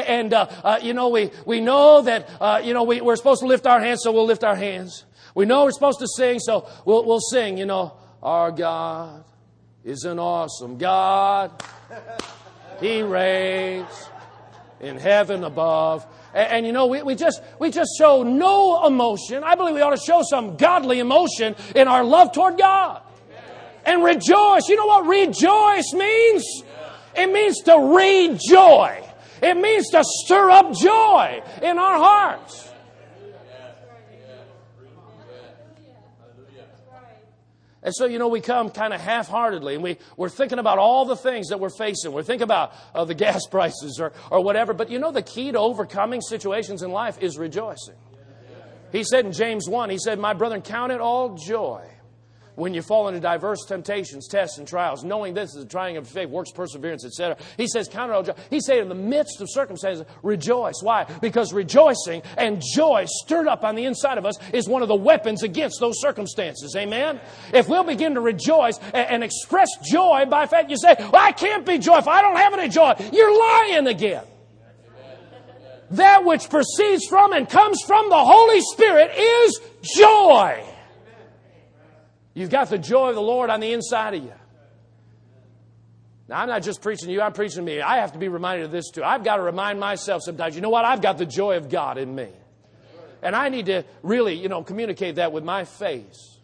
we know that, we're supposed to lift our hands, so we'll lift our hands. We know we're supposed to sing, so we'll sing, our God is an awesome God. He reigns in heaven above. And we just show no emotion. I believe we ought to show some godly emotion in our love toward God. And rejoice. You know what rejoice means? It means to rejoice. It means to stir up joy in our hearts. And so, we come kind of half-heartedly, and we're thinking about all the things that we're facing. We're thinking about the gas prices or whatever. But the key to overcoming situations in life is rejoicing. He said in James 1, he said, my brethren, count it all joy when you fall into diverse temptations, tests, and trials, knowing this is a trying of faith, works perseverance, etc. He says, count it all joy. He said, in the midst of circumstances, rejoice. Why? Because rejoicing and joy stirred up on the inside of us is one of the weapons against those circumstances. Amen? If we'll begin to rejoice and express joy by faith, you say, well, I can't be joyful. I don't have any joy. You're lying again. That which proceeds from and comes from the Holy Spirit is joy. You've got the joy of the Lord on the inside of you. Now, I'm not just preaching to you, I'm preaching to me. I have to be reminded of this too. I've got to remind myself sometimes, you know what? I've got the joy of God in me. And I need to really, communicate that with my face.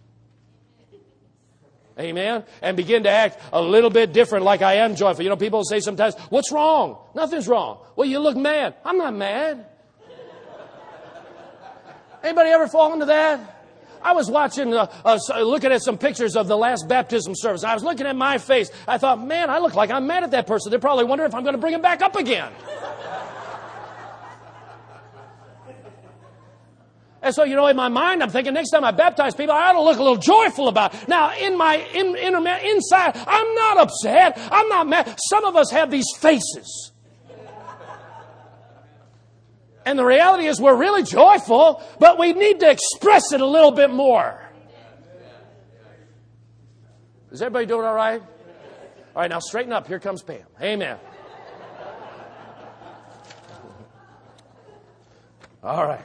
Amen? And begin to act a little bit different like I am joyful. People say sometimes, what's wrong? Nothing's wrong. Well, you look mad. I'm not mad. Anybody ever fall into that? I was watching, looking at some pictures of the last baptism service. I was looking at my face. I thought, man, I look like I'm mad at that person. They're probably wondering if I'm going to bring him back up again. And so, in my mind, I'm thinking next time I baptize people, I ought to look a little joyful about it. Now, in my inside, I'm not upset. I'm not mad. Some of us have these faces. And the reality is we're really joyful, but we need to express it a little bit more. Is everybody doing all right? All right, now straighten up. Here comes Pam. Amen. All right.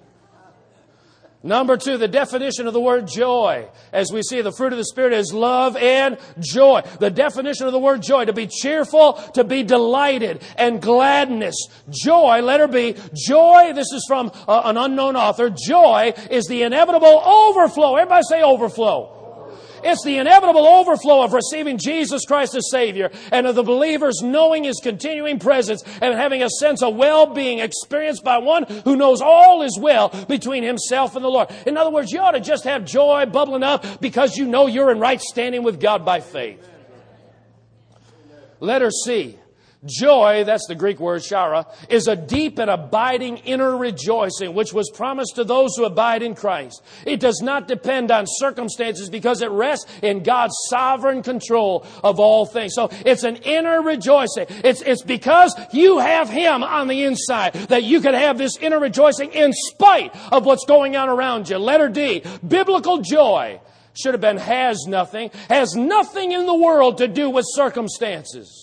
Number 2, the definition of the word joy. As we see, the fruit of the Spirit is love and joy. The definition of the word joy, to be cheerful, to be delighted, and gladness. Joy, letter B, joy, this is from an unknown author, joy is the inevitable overflow. Everybody say overflow. It's the inevitable overflow of receiving Jesus Christ as Savior and of the believers knowing His continuing presence and having a sense of well-being experienced by one who knows all is well between himself and the Lord. In other words, you ought to just have joy bubbling up because you know you're in right standing with God by faith. Letter C. Joy, that's the Greek word chara, is a deep and abiding inner rejoicing which was promised to those who abide in Christ. It does not depend on circumstances because it rests in God's sovereign control of all things. So it's an inner rejoicing. It's because you have Him on the inside that you can have this inner rejoicing in spite of what's going on around you. Letter D, biblical joy should have been has nothing in the world to do with circumstances.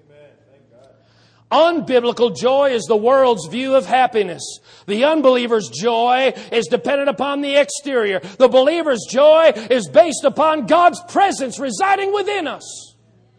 Unbiblical joy is the world's view of happiness. The unbeliever's joy is dependent upon the exterior. The believer's joy is based upon God's presence residing within us.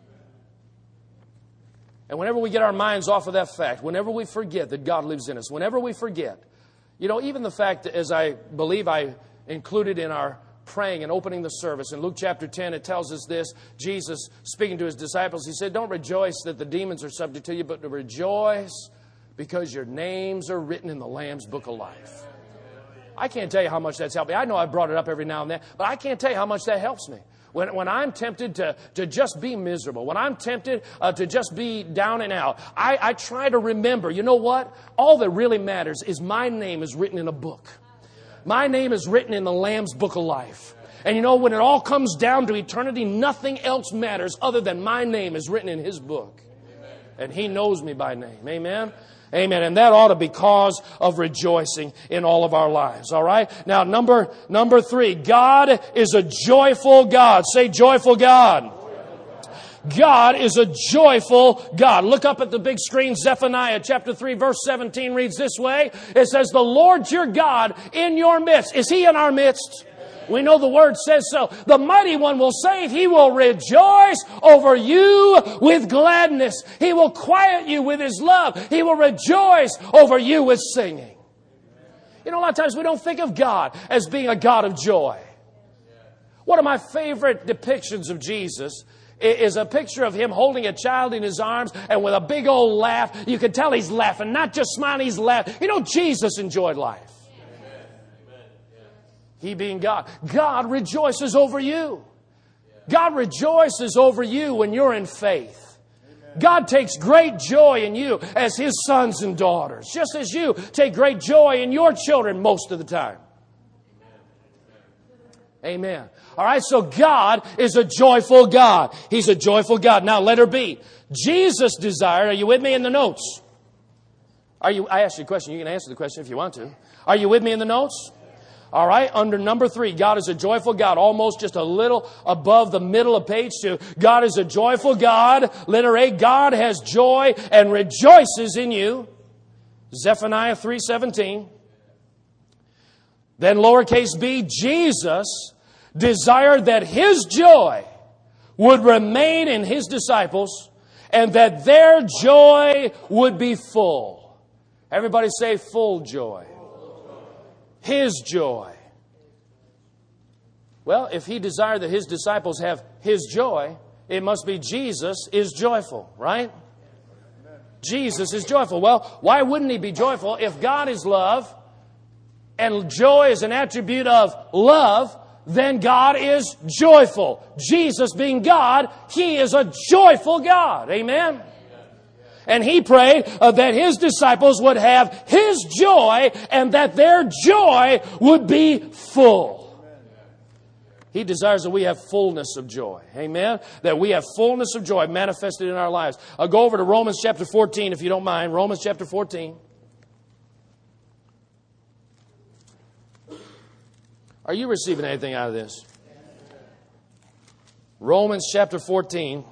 And whenever we get our minds off of that fact, whenever we forget that God lives in us, whenever we forget, even the fact that, as I believe I included in our praying and opening the service. In Luke chapter 10, it tells us this. Jesus, speaking to His disciples, He said, don't rejoice that the demons are subject to you, but to rejoice because your names are written in the Lamb's book of life. I can't tell you how much that's helped me. I know I brought it up every now and then, but I can't tell you how much that helps me. when I'm tempted to just be miserable, when I'm tempted to just be down and out, I try to remember, you know what? All that really matters is my name is written in a book. My name is written in the Lamb's Book of Life. And you know, when it all comes down to eternity, nothing else matters other than my name is written in His book. And He knows me by name. Amen? Amen. And that ought to be cause of rejoicing in all of our lives. All right? Now, number 3. God is a joyful God. Say joyful God. God is a joyful God. Look up at the big screen. Zephaniah chapter 3 verse 17 reads this way. It says, the Lord your God in your midst. Is He in our midst? We know the Word says so. The Mighty One will save. He will rejoice over you with gladness. He will quiet you with His love. He will rejoice over you with singing. You know, a lot of times we don't think of God as being a God of joy. One of my favorite depictions of Jesus is a picture of Him holding a child in His arms and with a big old laugh. You can tell He's laughing, not just smiling, He's laughing. You know, Jesus enjoyed life. He being God. God rejoices over you. God rejoices over you when you're in faith. God takes great joy in you as His sons and daughters, just as you take great joy in your children most of the time. Amen. All right, so God is a joyful God. He's a joyful God. Now, letter B. Jesus desired, are you with me in the notes? I asked you a question. You can answer the question if you want to. Are you with me in the notes? All right, under number 3, God is a joyful God, almost just a little above the middle of page 2. God is a joyful God. Letter A, God has joy and rejoices in you. Zephaniah 3:17. Then lowercase b, Jesus desired that His joy would remain in His disciples and that their joy would be full. Everybody say full joy. His joy. Well, if He desired that His disciples have His joy, it must be Jesus is joyful, right? Jesus is joyful. Well, why wouldn't He be joyful if God is love and joy is an attribute of love? Then God is joyful. Jesus being God, He is a joyful God. Amen? And He prayed that His disciples would have His joy and that their joy would be full. He desires that we have fullness of joy. Amen? That we have fullness of joy manifested in our lives. I'll go over to Romans chapter 14 if you don't mind. Romans chapter 14. Are you receiving anything out of this? Romans chapter 14.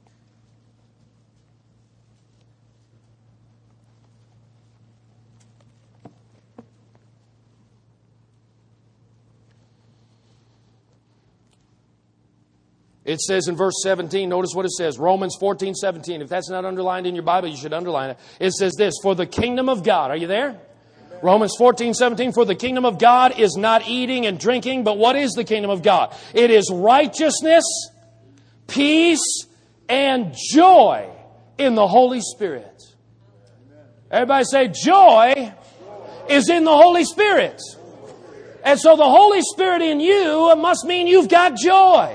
It says in verse 17, notice what it says, Romans 14:17. If that's not underlined in your Bible, you should underline it. It says this, for the kingdom of God, are you there? Amen. Romans 14:17, for the kingdom of God is not eating and drinking, but what is the kingdom of God? It is righteousness, peace, and joy in the Holy Spirit. Everybody say, joy is in the Holy Spirit. And so the Holy Spirit in you must mean you've got joy.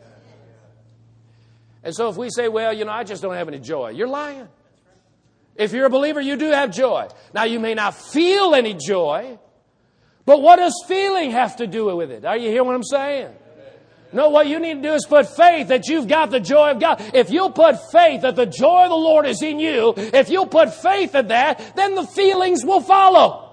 And so if we say, well, you know, I just don't have any joy, you're lying. If you're a believer, you do have joy. Now, you may not feel any joy, but what does feeling have to do with it? Are you hearing what I'm saying? No, what you need to do is put faith that you've got the joy of God. If you'll put faith that the joy of the Lord is in you, if you'll put faith in that, then the feelings will follow.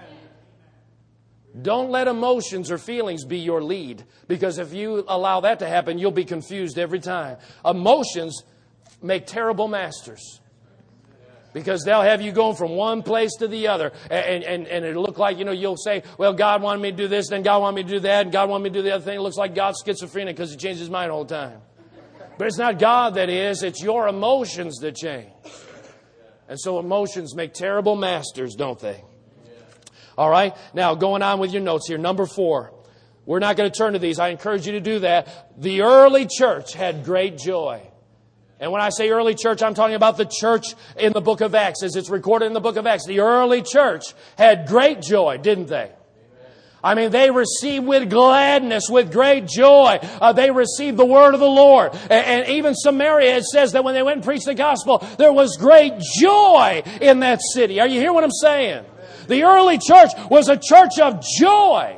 Don't let emotions or feelings be your lead, because if you allow that to happen, you'll be confused every time. Emotions make terrible masters, because they'll have you going from one place to the other, and it'll look like, you know, you'll say, well, God wanted me to do this, then God wanted me to do that, and God wanted me to do the other thing. It looks like God's schizophrenic because He changes His mind all the time. But it's not God that is, it's your emotions that change. And so emotions make terrible masters, don't they? All right. Now, going on with your notes here. Number 4. We're not going to turn to these. I encourage you to do that. The early church had great joy. And when I say early church, I'm talking about the church in the book of Acts, as it's recorded in the book of Acts. The early church had great joy, didn't they? I mean, they received with gladness, with great joy. They received the word of the Lord. And even Samaria, it says that when they went and preached the gospel, there was great joy in that city. Are you hearing what I'm saying? The early church was a church of joy.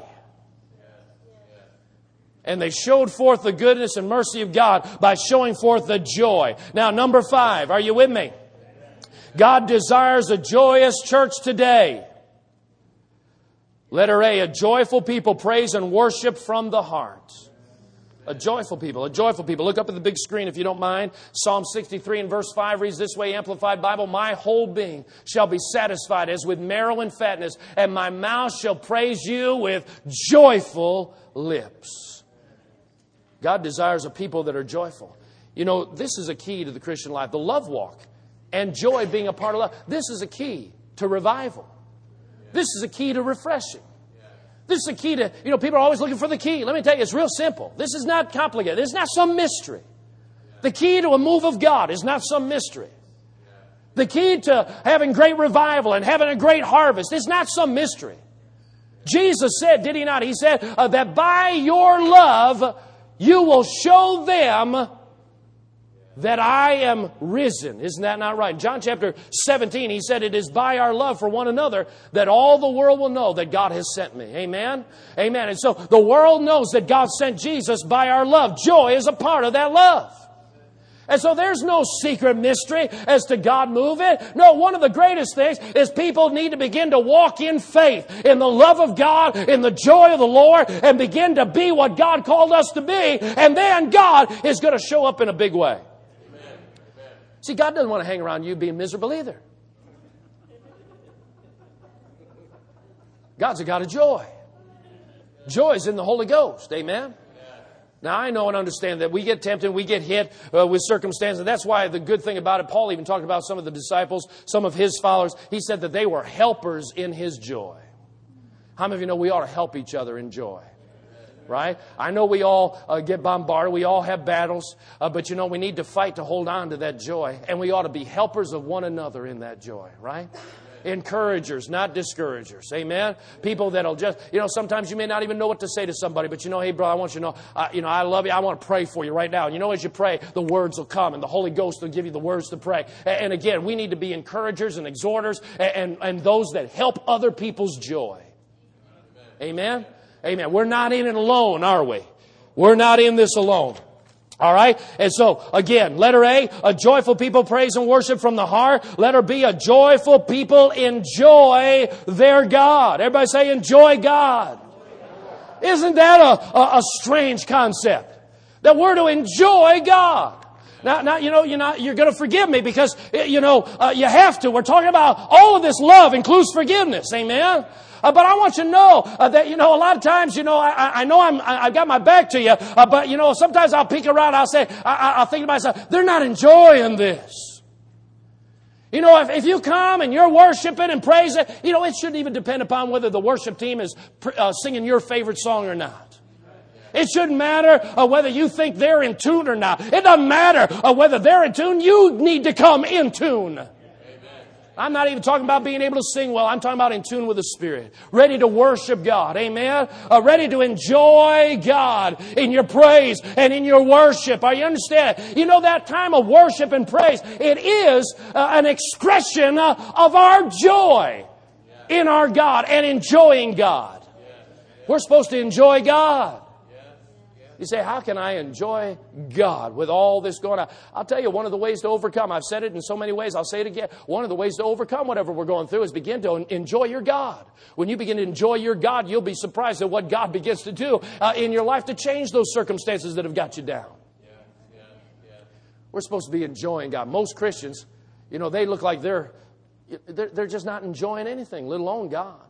And they showed forth the goodness and mercy of God by showing forth the joy. Now, number 5, are you with me? God desires a joyous church today. Letter A, a joyful people praise and worship from the heart. A joyful people, a joyful people. Look up at the big screen if you don't mind. Psalm 63 and verse 5 reads this way, Amplified Bible, my whole being shall be satisfied as with marrow and fatness, and my mouth shall praise you with joyful lips. God desires a people that are joyful. You know, this is a key to the Christian life. The love walk and joy being a part of love. This is a key to revival. This is a key to refreshing. This is a key to, people are always looking for the key. Let me tell you, it's real simple. This is not complicated. It's not some mystery. The key to a move of God is not some mystery. The key to having great revival and having a great harvest is not some mystery. Jesus said, did He not? He said that by your love, you will show them that I am risen. Isn't that not right? In John chapter 17, He said, it is by our love for one another that all the world will know that God has sent me. Amen? Amen. And so the world knows that God sent Jesus by our love. Joy is a part of that love. And so there's no secret mystery as to God moving. No, one of the greatest things is people need to begin to walk in faith, in the love of God, in the joy of the Lord, and begin to be what God called us to be. And then God is going to show up in a big way. See, God doesn't want to hang around you being miserable either. God's a God of joy. Joy is in the Holy Ghost. Amen? Now, I know and understand that we get tempted, we get hit with circumstances. That's why the good thing about it, Paul even talked about some of the disciples, some of his followers. He said that they were helpers in his joy. How many of you know we ought to help each other in joy? Right? I know we all get bombarded. We all have battles. But we need to fight to hold on to that joy. And we ought to be helpers of one another in that joy. Right? Encouragers, not discouragers. Amen? People that'll just, sometimes you may not even know what to say to somebody. But hey, bro, I want you to know, I love you. I want to pray for you right now. And as you pray, the words will come. And the Holy Ghost will give you the words to pray. And again, we need to be encouragers and exhorters and those that help other people's joy. Amen? Amen. We're not in it alone, are we? We're not in this alone. All right? And so, again, letter A, a joyful people praise and worship from the heart. Letter B, a joyful people enjoy their God. Everybody say, enjoy God. Isn't that a strange concept? That we're to enjoy God. Now, you're going to forgive me because, you have to. We're talking about all of this love includes forgiveness. Amen? But I want you to know that, a lot of times, I know I've got my back to you, but, sometimes I'll peek around, I'll say, I'll think to myself, they're not enjoying this. If you come and you're worshiping and praising, it shouldn't even depend upon whether the worship team is singing your favorite song or not. It shouldn't matter whether you think they're in tune or not. It doesn't matter whether they're in tune. You need to come in tune. I'm not even talking about being able to sing well. I'm talking about in tune with the Spirit. Ready to worship God. Amen? Ready to enjoy God in your praise and in your worship. Are you understand? That time of worship and praise, it is an expression of our joy in our God and enjoying God. We're supposed to enjoy God. You say, how can I enjoy God with all this going on? I'll tell you, one of the ways to overcome, I've said it in so many ways, I'll say it again. One of the ways to overcome whatever we're going through is begin to enjoy your God. When you begin to enjoy your God, you'll be surprised at what God begins to do in your life to change those circumstances that have got you down. We're supposed to be enjoying God. Most Christians, they look like they're just not enjoying anything, let alone God.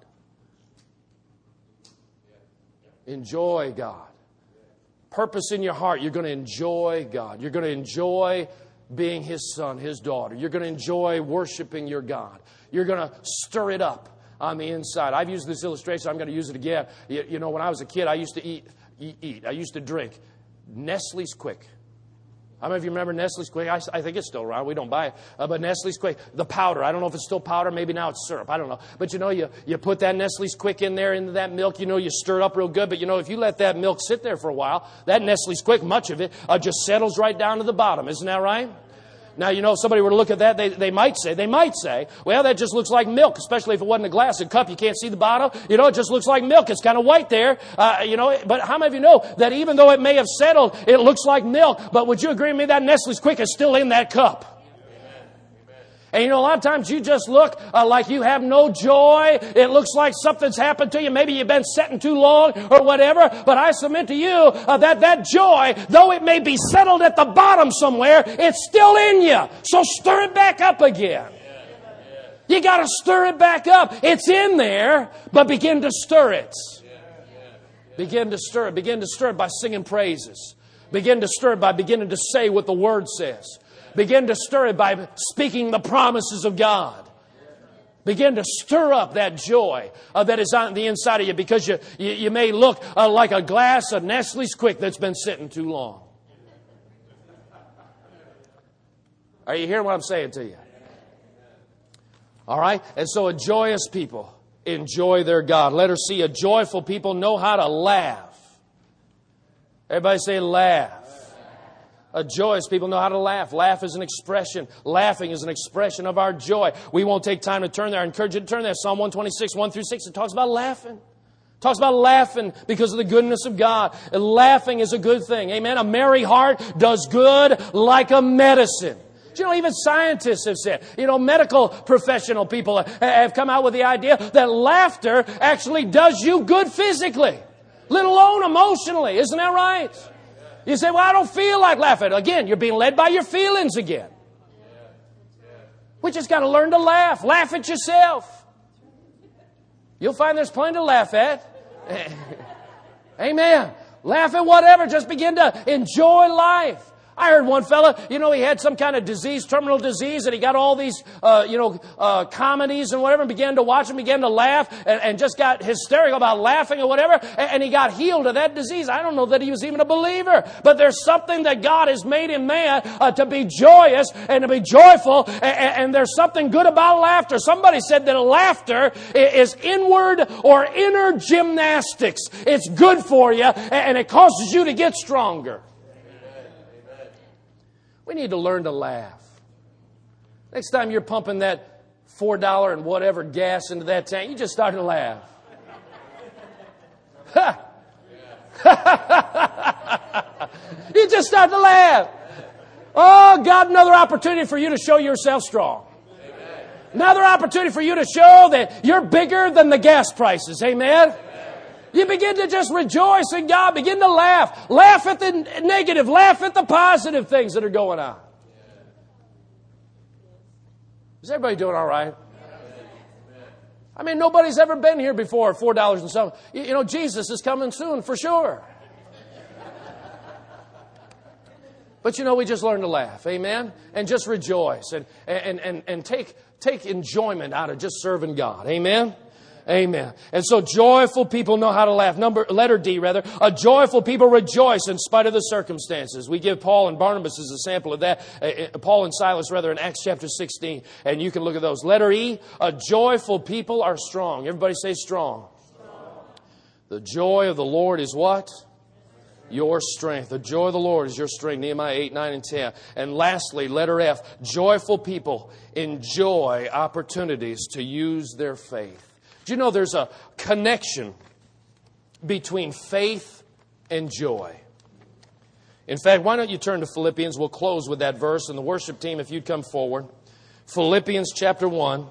Enjoy God. Purpose in your heart. You're going to enjoy God. You're going to enjoy being His son, His daughter. You're going to enjoy worshiping your God. You're going to stir it up on the inside. I've used this illustration. I'm going to use it again. When I was a kid, I used to eat. I used to drink Nestle's Quick. How many of you remember Nestle's Quick? I think it's still around. We don't buy it. But Nestle's Quick, the powder. I don't know if it's still powder. Maybe now it's syrup. I don't know. But you put that Nestle's Quick in there into that milk. You stir it up real good. But if you let that milk sit there for a while, that Nestle's Quick, much of it, just settles right down to the bottom. Isn't that right? Now, if somebody were to look at that, they might say, well, that just looks like milk, especially if it wasn't a glass, a cup, you can't see the bottom. It just looks like milk. It's kind of white there. But how many of you know that even though it may have settled, it looks like milk? But would you agree with me that Nestle's Quick is still in that cup? And a lot of times you just look like you have no joy. It looks like something's happened to you. Maybe you've been sitting too long or whatever. But I submit to you that joy, though it may be settled at the bottom somewhere, it's still in you. So stir it back up again. You got to stir it back up. It's in there, but begin to stir it. Begin to stir it. Begin to stir it by singing praises. Begin to stir it by beginning to say what the Word says. Begin to stir it by speaking the promises of God. Begin to stir up that joy that is on the inside of you, because you may look like a glass of Nestle's Quick that's been sitting too long. Are you hearing what I'm saying to you? All right? And so a joyous people enjoy their God. Let her see a joyful people know how to laugh. Everybody say laugh. Joyous people know how to laugh. Laugh is an expression. Laughing is an expression of our joy. We won't take time to turn there. I encourage you to turn there. Psalm 126, 1 through 6. It talks about laughing. It talks about laughing because of the goodness of God. And laughing is a good thing. Amen. A merry heart does good like a medicine. Even scientists have said, medical professional people have come out with the idea that laughter actually does you good physically, let alone emotionally. Isn't that right? You say, well, I don't feel like laughing. Again, you're being led by your feelings again. We just got to learn to laugh. Laugh at yourself. You'll find there's plenty to laugh at. Amen. Laugh at whatever. Just begin to enjoy life. I heard one fella, he had some kind of disease, terminal disease, and he got all these, comedies and whatever, and began to watch them, began to laugh, and just got hysterical about laughing or whatever, and he got healed of that disease. I don't know that he was even a believer, but there's something that God has made in man to be joyous and to be joyful, and there's something good about laughter. Somebody said that laughter is inward or inner gymnastics. It's good for you, and it causes you to get stronger. We need to learn to laugh. Next time you're pumping that $4 and whatever gas into that tank, you just start to laugh. You just start to laugh. Oh, God, another opportunity for you to show yourself strong. Another opportunity for you to show that you're bigger than the gas prices. Amen? You begin to just rejoice in God. Begin to laugh. Laugh at the negative. Laugh at the positive things that are going on. Is everybody doing all right? I mean, nobody's ever been here before at $4 and something. Jesus is coming soon for sure. But we just learn to laugh. Amen? And just rejoice. And take enjoyment out of just serving God. Amen? Amen. And so joyful people know how to laugh. Letter D, rather. A joyful people rejoice in spite of the circumstances. We give Paul and Barnabas as a sample of that. Paul and Silas, rather, in Acts chapter 16. And you can look at those. Letter E, a joyful people are strong. Everybody say strong. The joy of the Lord is what? Your strength. The joy of the Lord is your strength. Nehemiah 8, 9, and 10. And lastly, letter F, joyful people enjoy opportunities to use their faith. Do you know there's a connection between faith and joy? In fact, why don't you turn to Philippians? We'll close with that verse. And the worship team, if you'd come forward. Philippians chapter 1.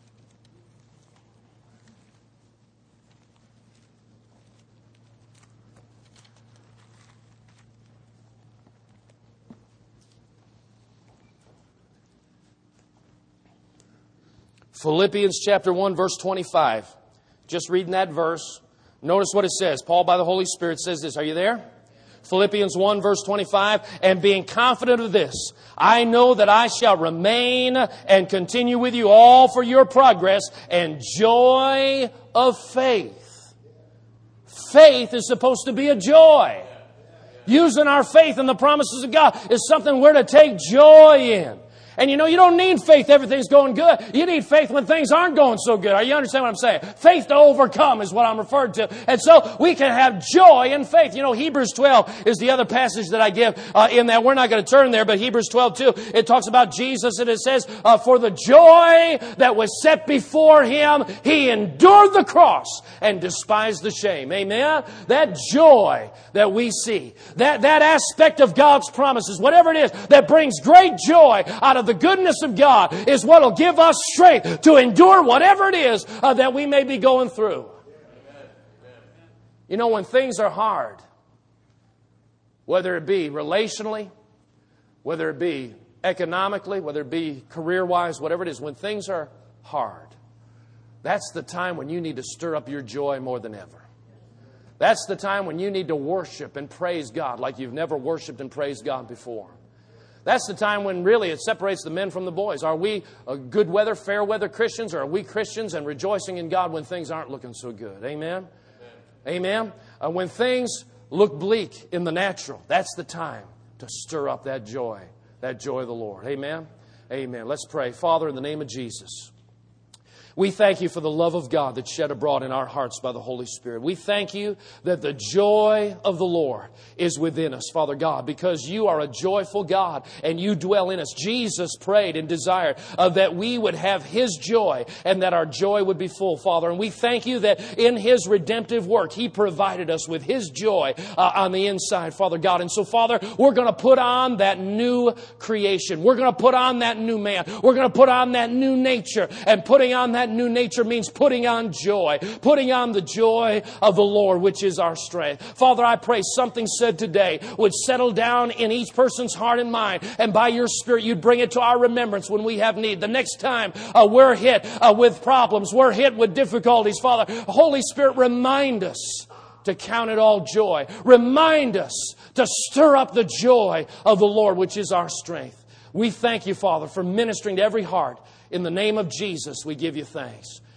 Philippians chapter 1, verse 25. Just reading that verse. Notice what it says. Paul, by the Holy Spirit, says this. Are you there? Philippians 1, verse 25. And being confident of this, I know that I shall remain and continue with you all for your progress and joy of faith. Faith is supposed to be a joy. Using our faith in the promises of God is something we're to take joy in. And you know, you don't need faith everything's going good. You need faith when things aren't going so good. Are you understand what I'm saying? Faith to overcome is what I'm referring to. And so we can have joy in faith. You know, Hebrews 12 is the other passage that I give in that. We're not going to turn there, but Hebrews 12 too, it talks about Jesus, and it says, for the joy that was set before Him, He endured the cross and despised the shame. Amen? That joy that we see, that aspect of God's promises, whatever it is that brings great joy out of the goodness of God, is what will give us strength to endure whatever it is that we may be going through. You know, when things are hard, whether it be relationally, whether it be economically, whether it be career-wise, whatever it is, when things are hard, that's the time when you need to stir up your joy more than ever. That's the time when you need to worship and praise God like you've never worshiped and praised God before. That's the time when really it separates the men from the boys. Are we good weather, fair weather Christians, or are we Christians and rejoicing in God when things aren't looking so good? Amen? Amen? When things look bleak in the natural, that's the time to stir up that joy of the Lord. Amen? Amen. Let's pray. Father, in the name of Jesus, we thank You for the love of God that's shed abroad in our hearts by the Holy Spirit. We thank You that the joy of the Lord is within us, Father God, because You are a joyful God and You dwell in us. Jesus prayed and desired that we would have His joy and that our joy would be full, Father. And we thank You that in His redemptive work, He provided us with His joy on the inside, Father God. And so, Father, we're going to put on that new creation. We're going to put on that new man. We're going to put on that new nature. And putting on that new nature means putting on joy, putting on the joy of the Lord, which is our strength. Father, I pray something said today would settle down in each person's heart and mind, and by Your Spirit, You'd bring it to our remembrance when we have need. The next time we're hit with problems, we're hit with difficulties, Father, Holy Spirit, remind us to count it all joy. Remind us to stir up the joy of the Lord, which is our strength. We thank You, Father, for ministering to every heart. In the name of Jesus, we give You thanks.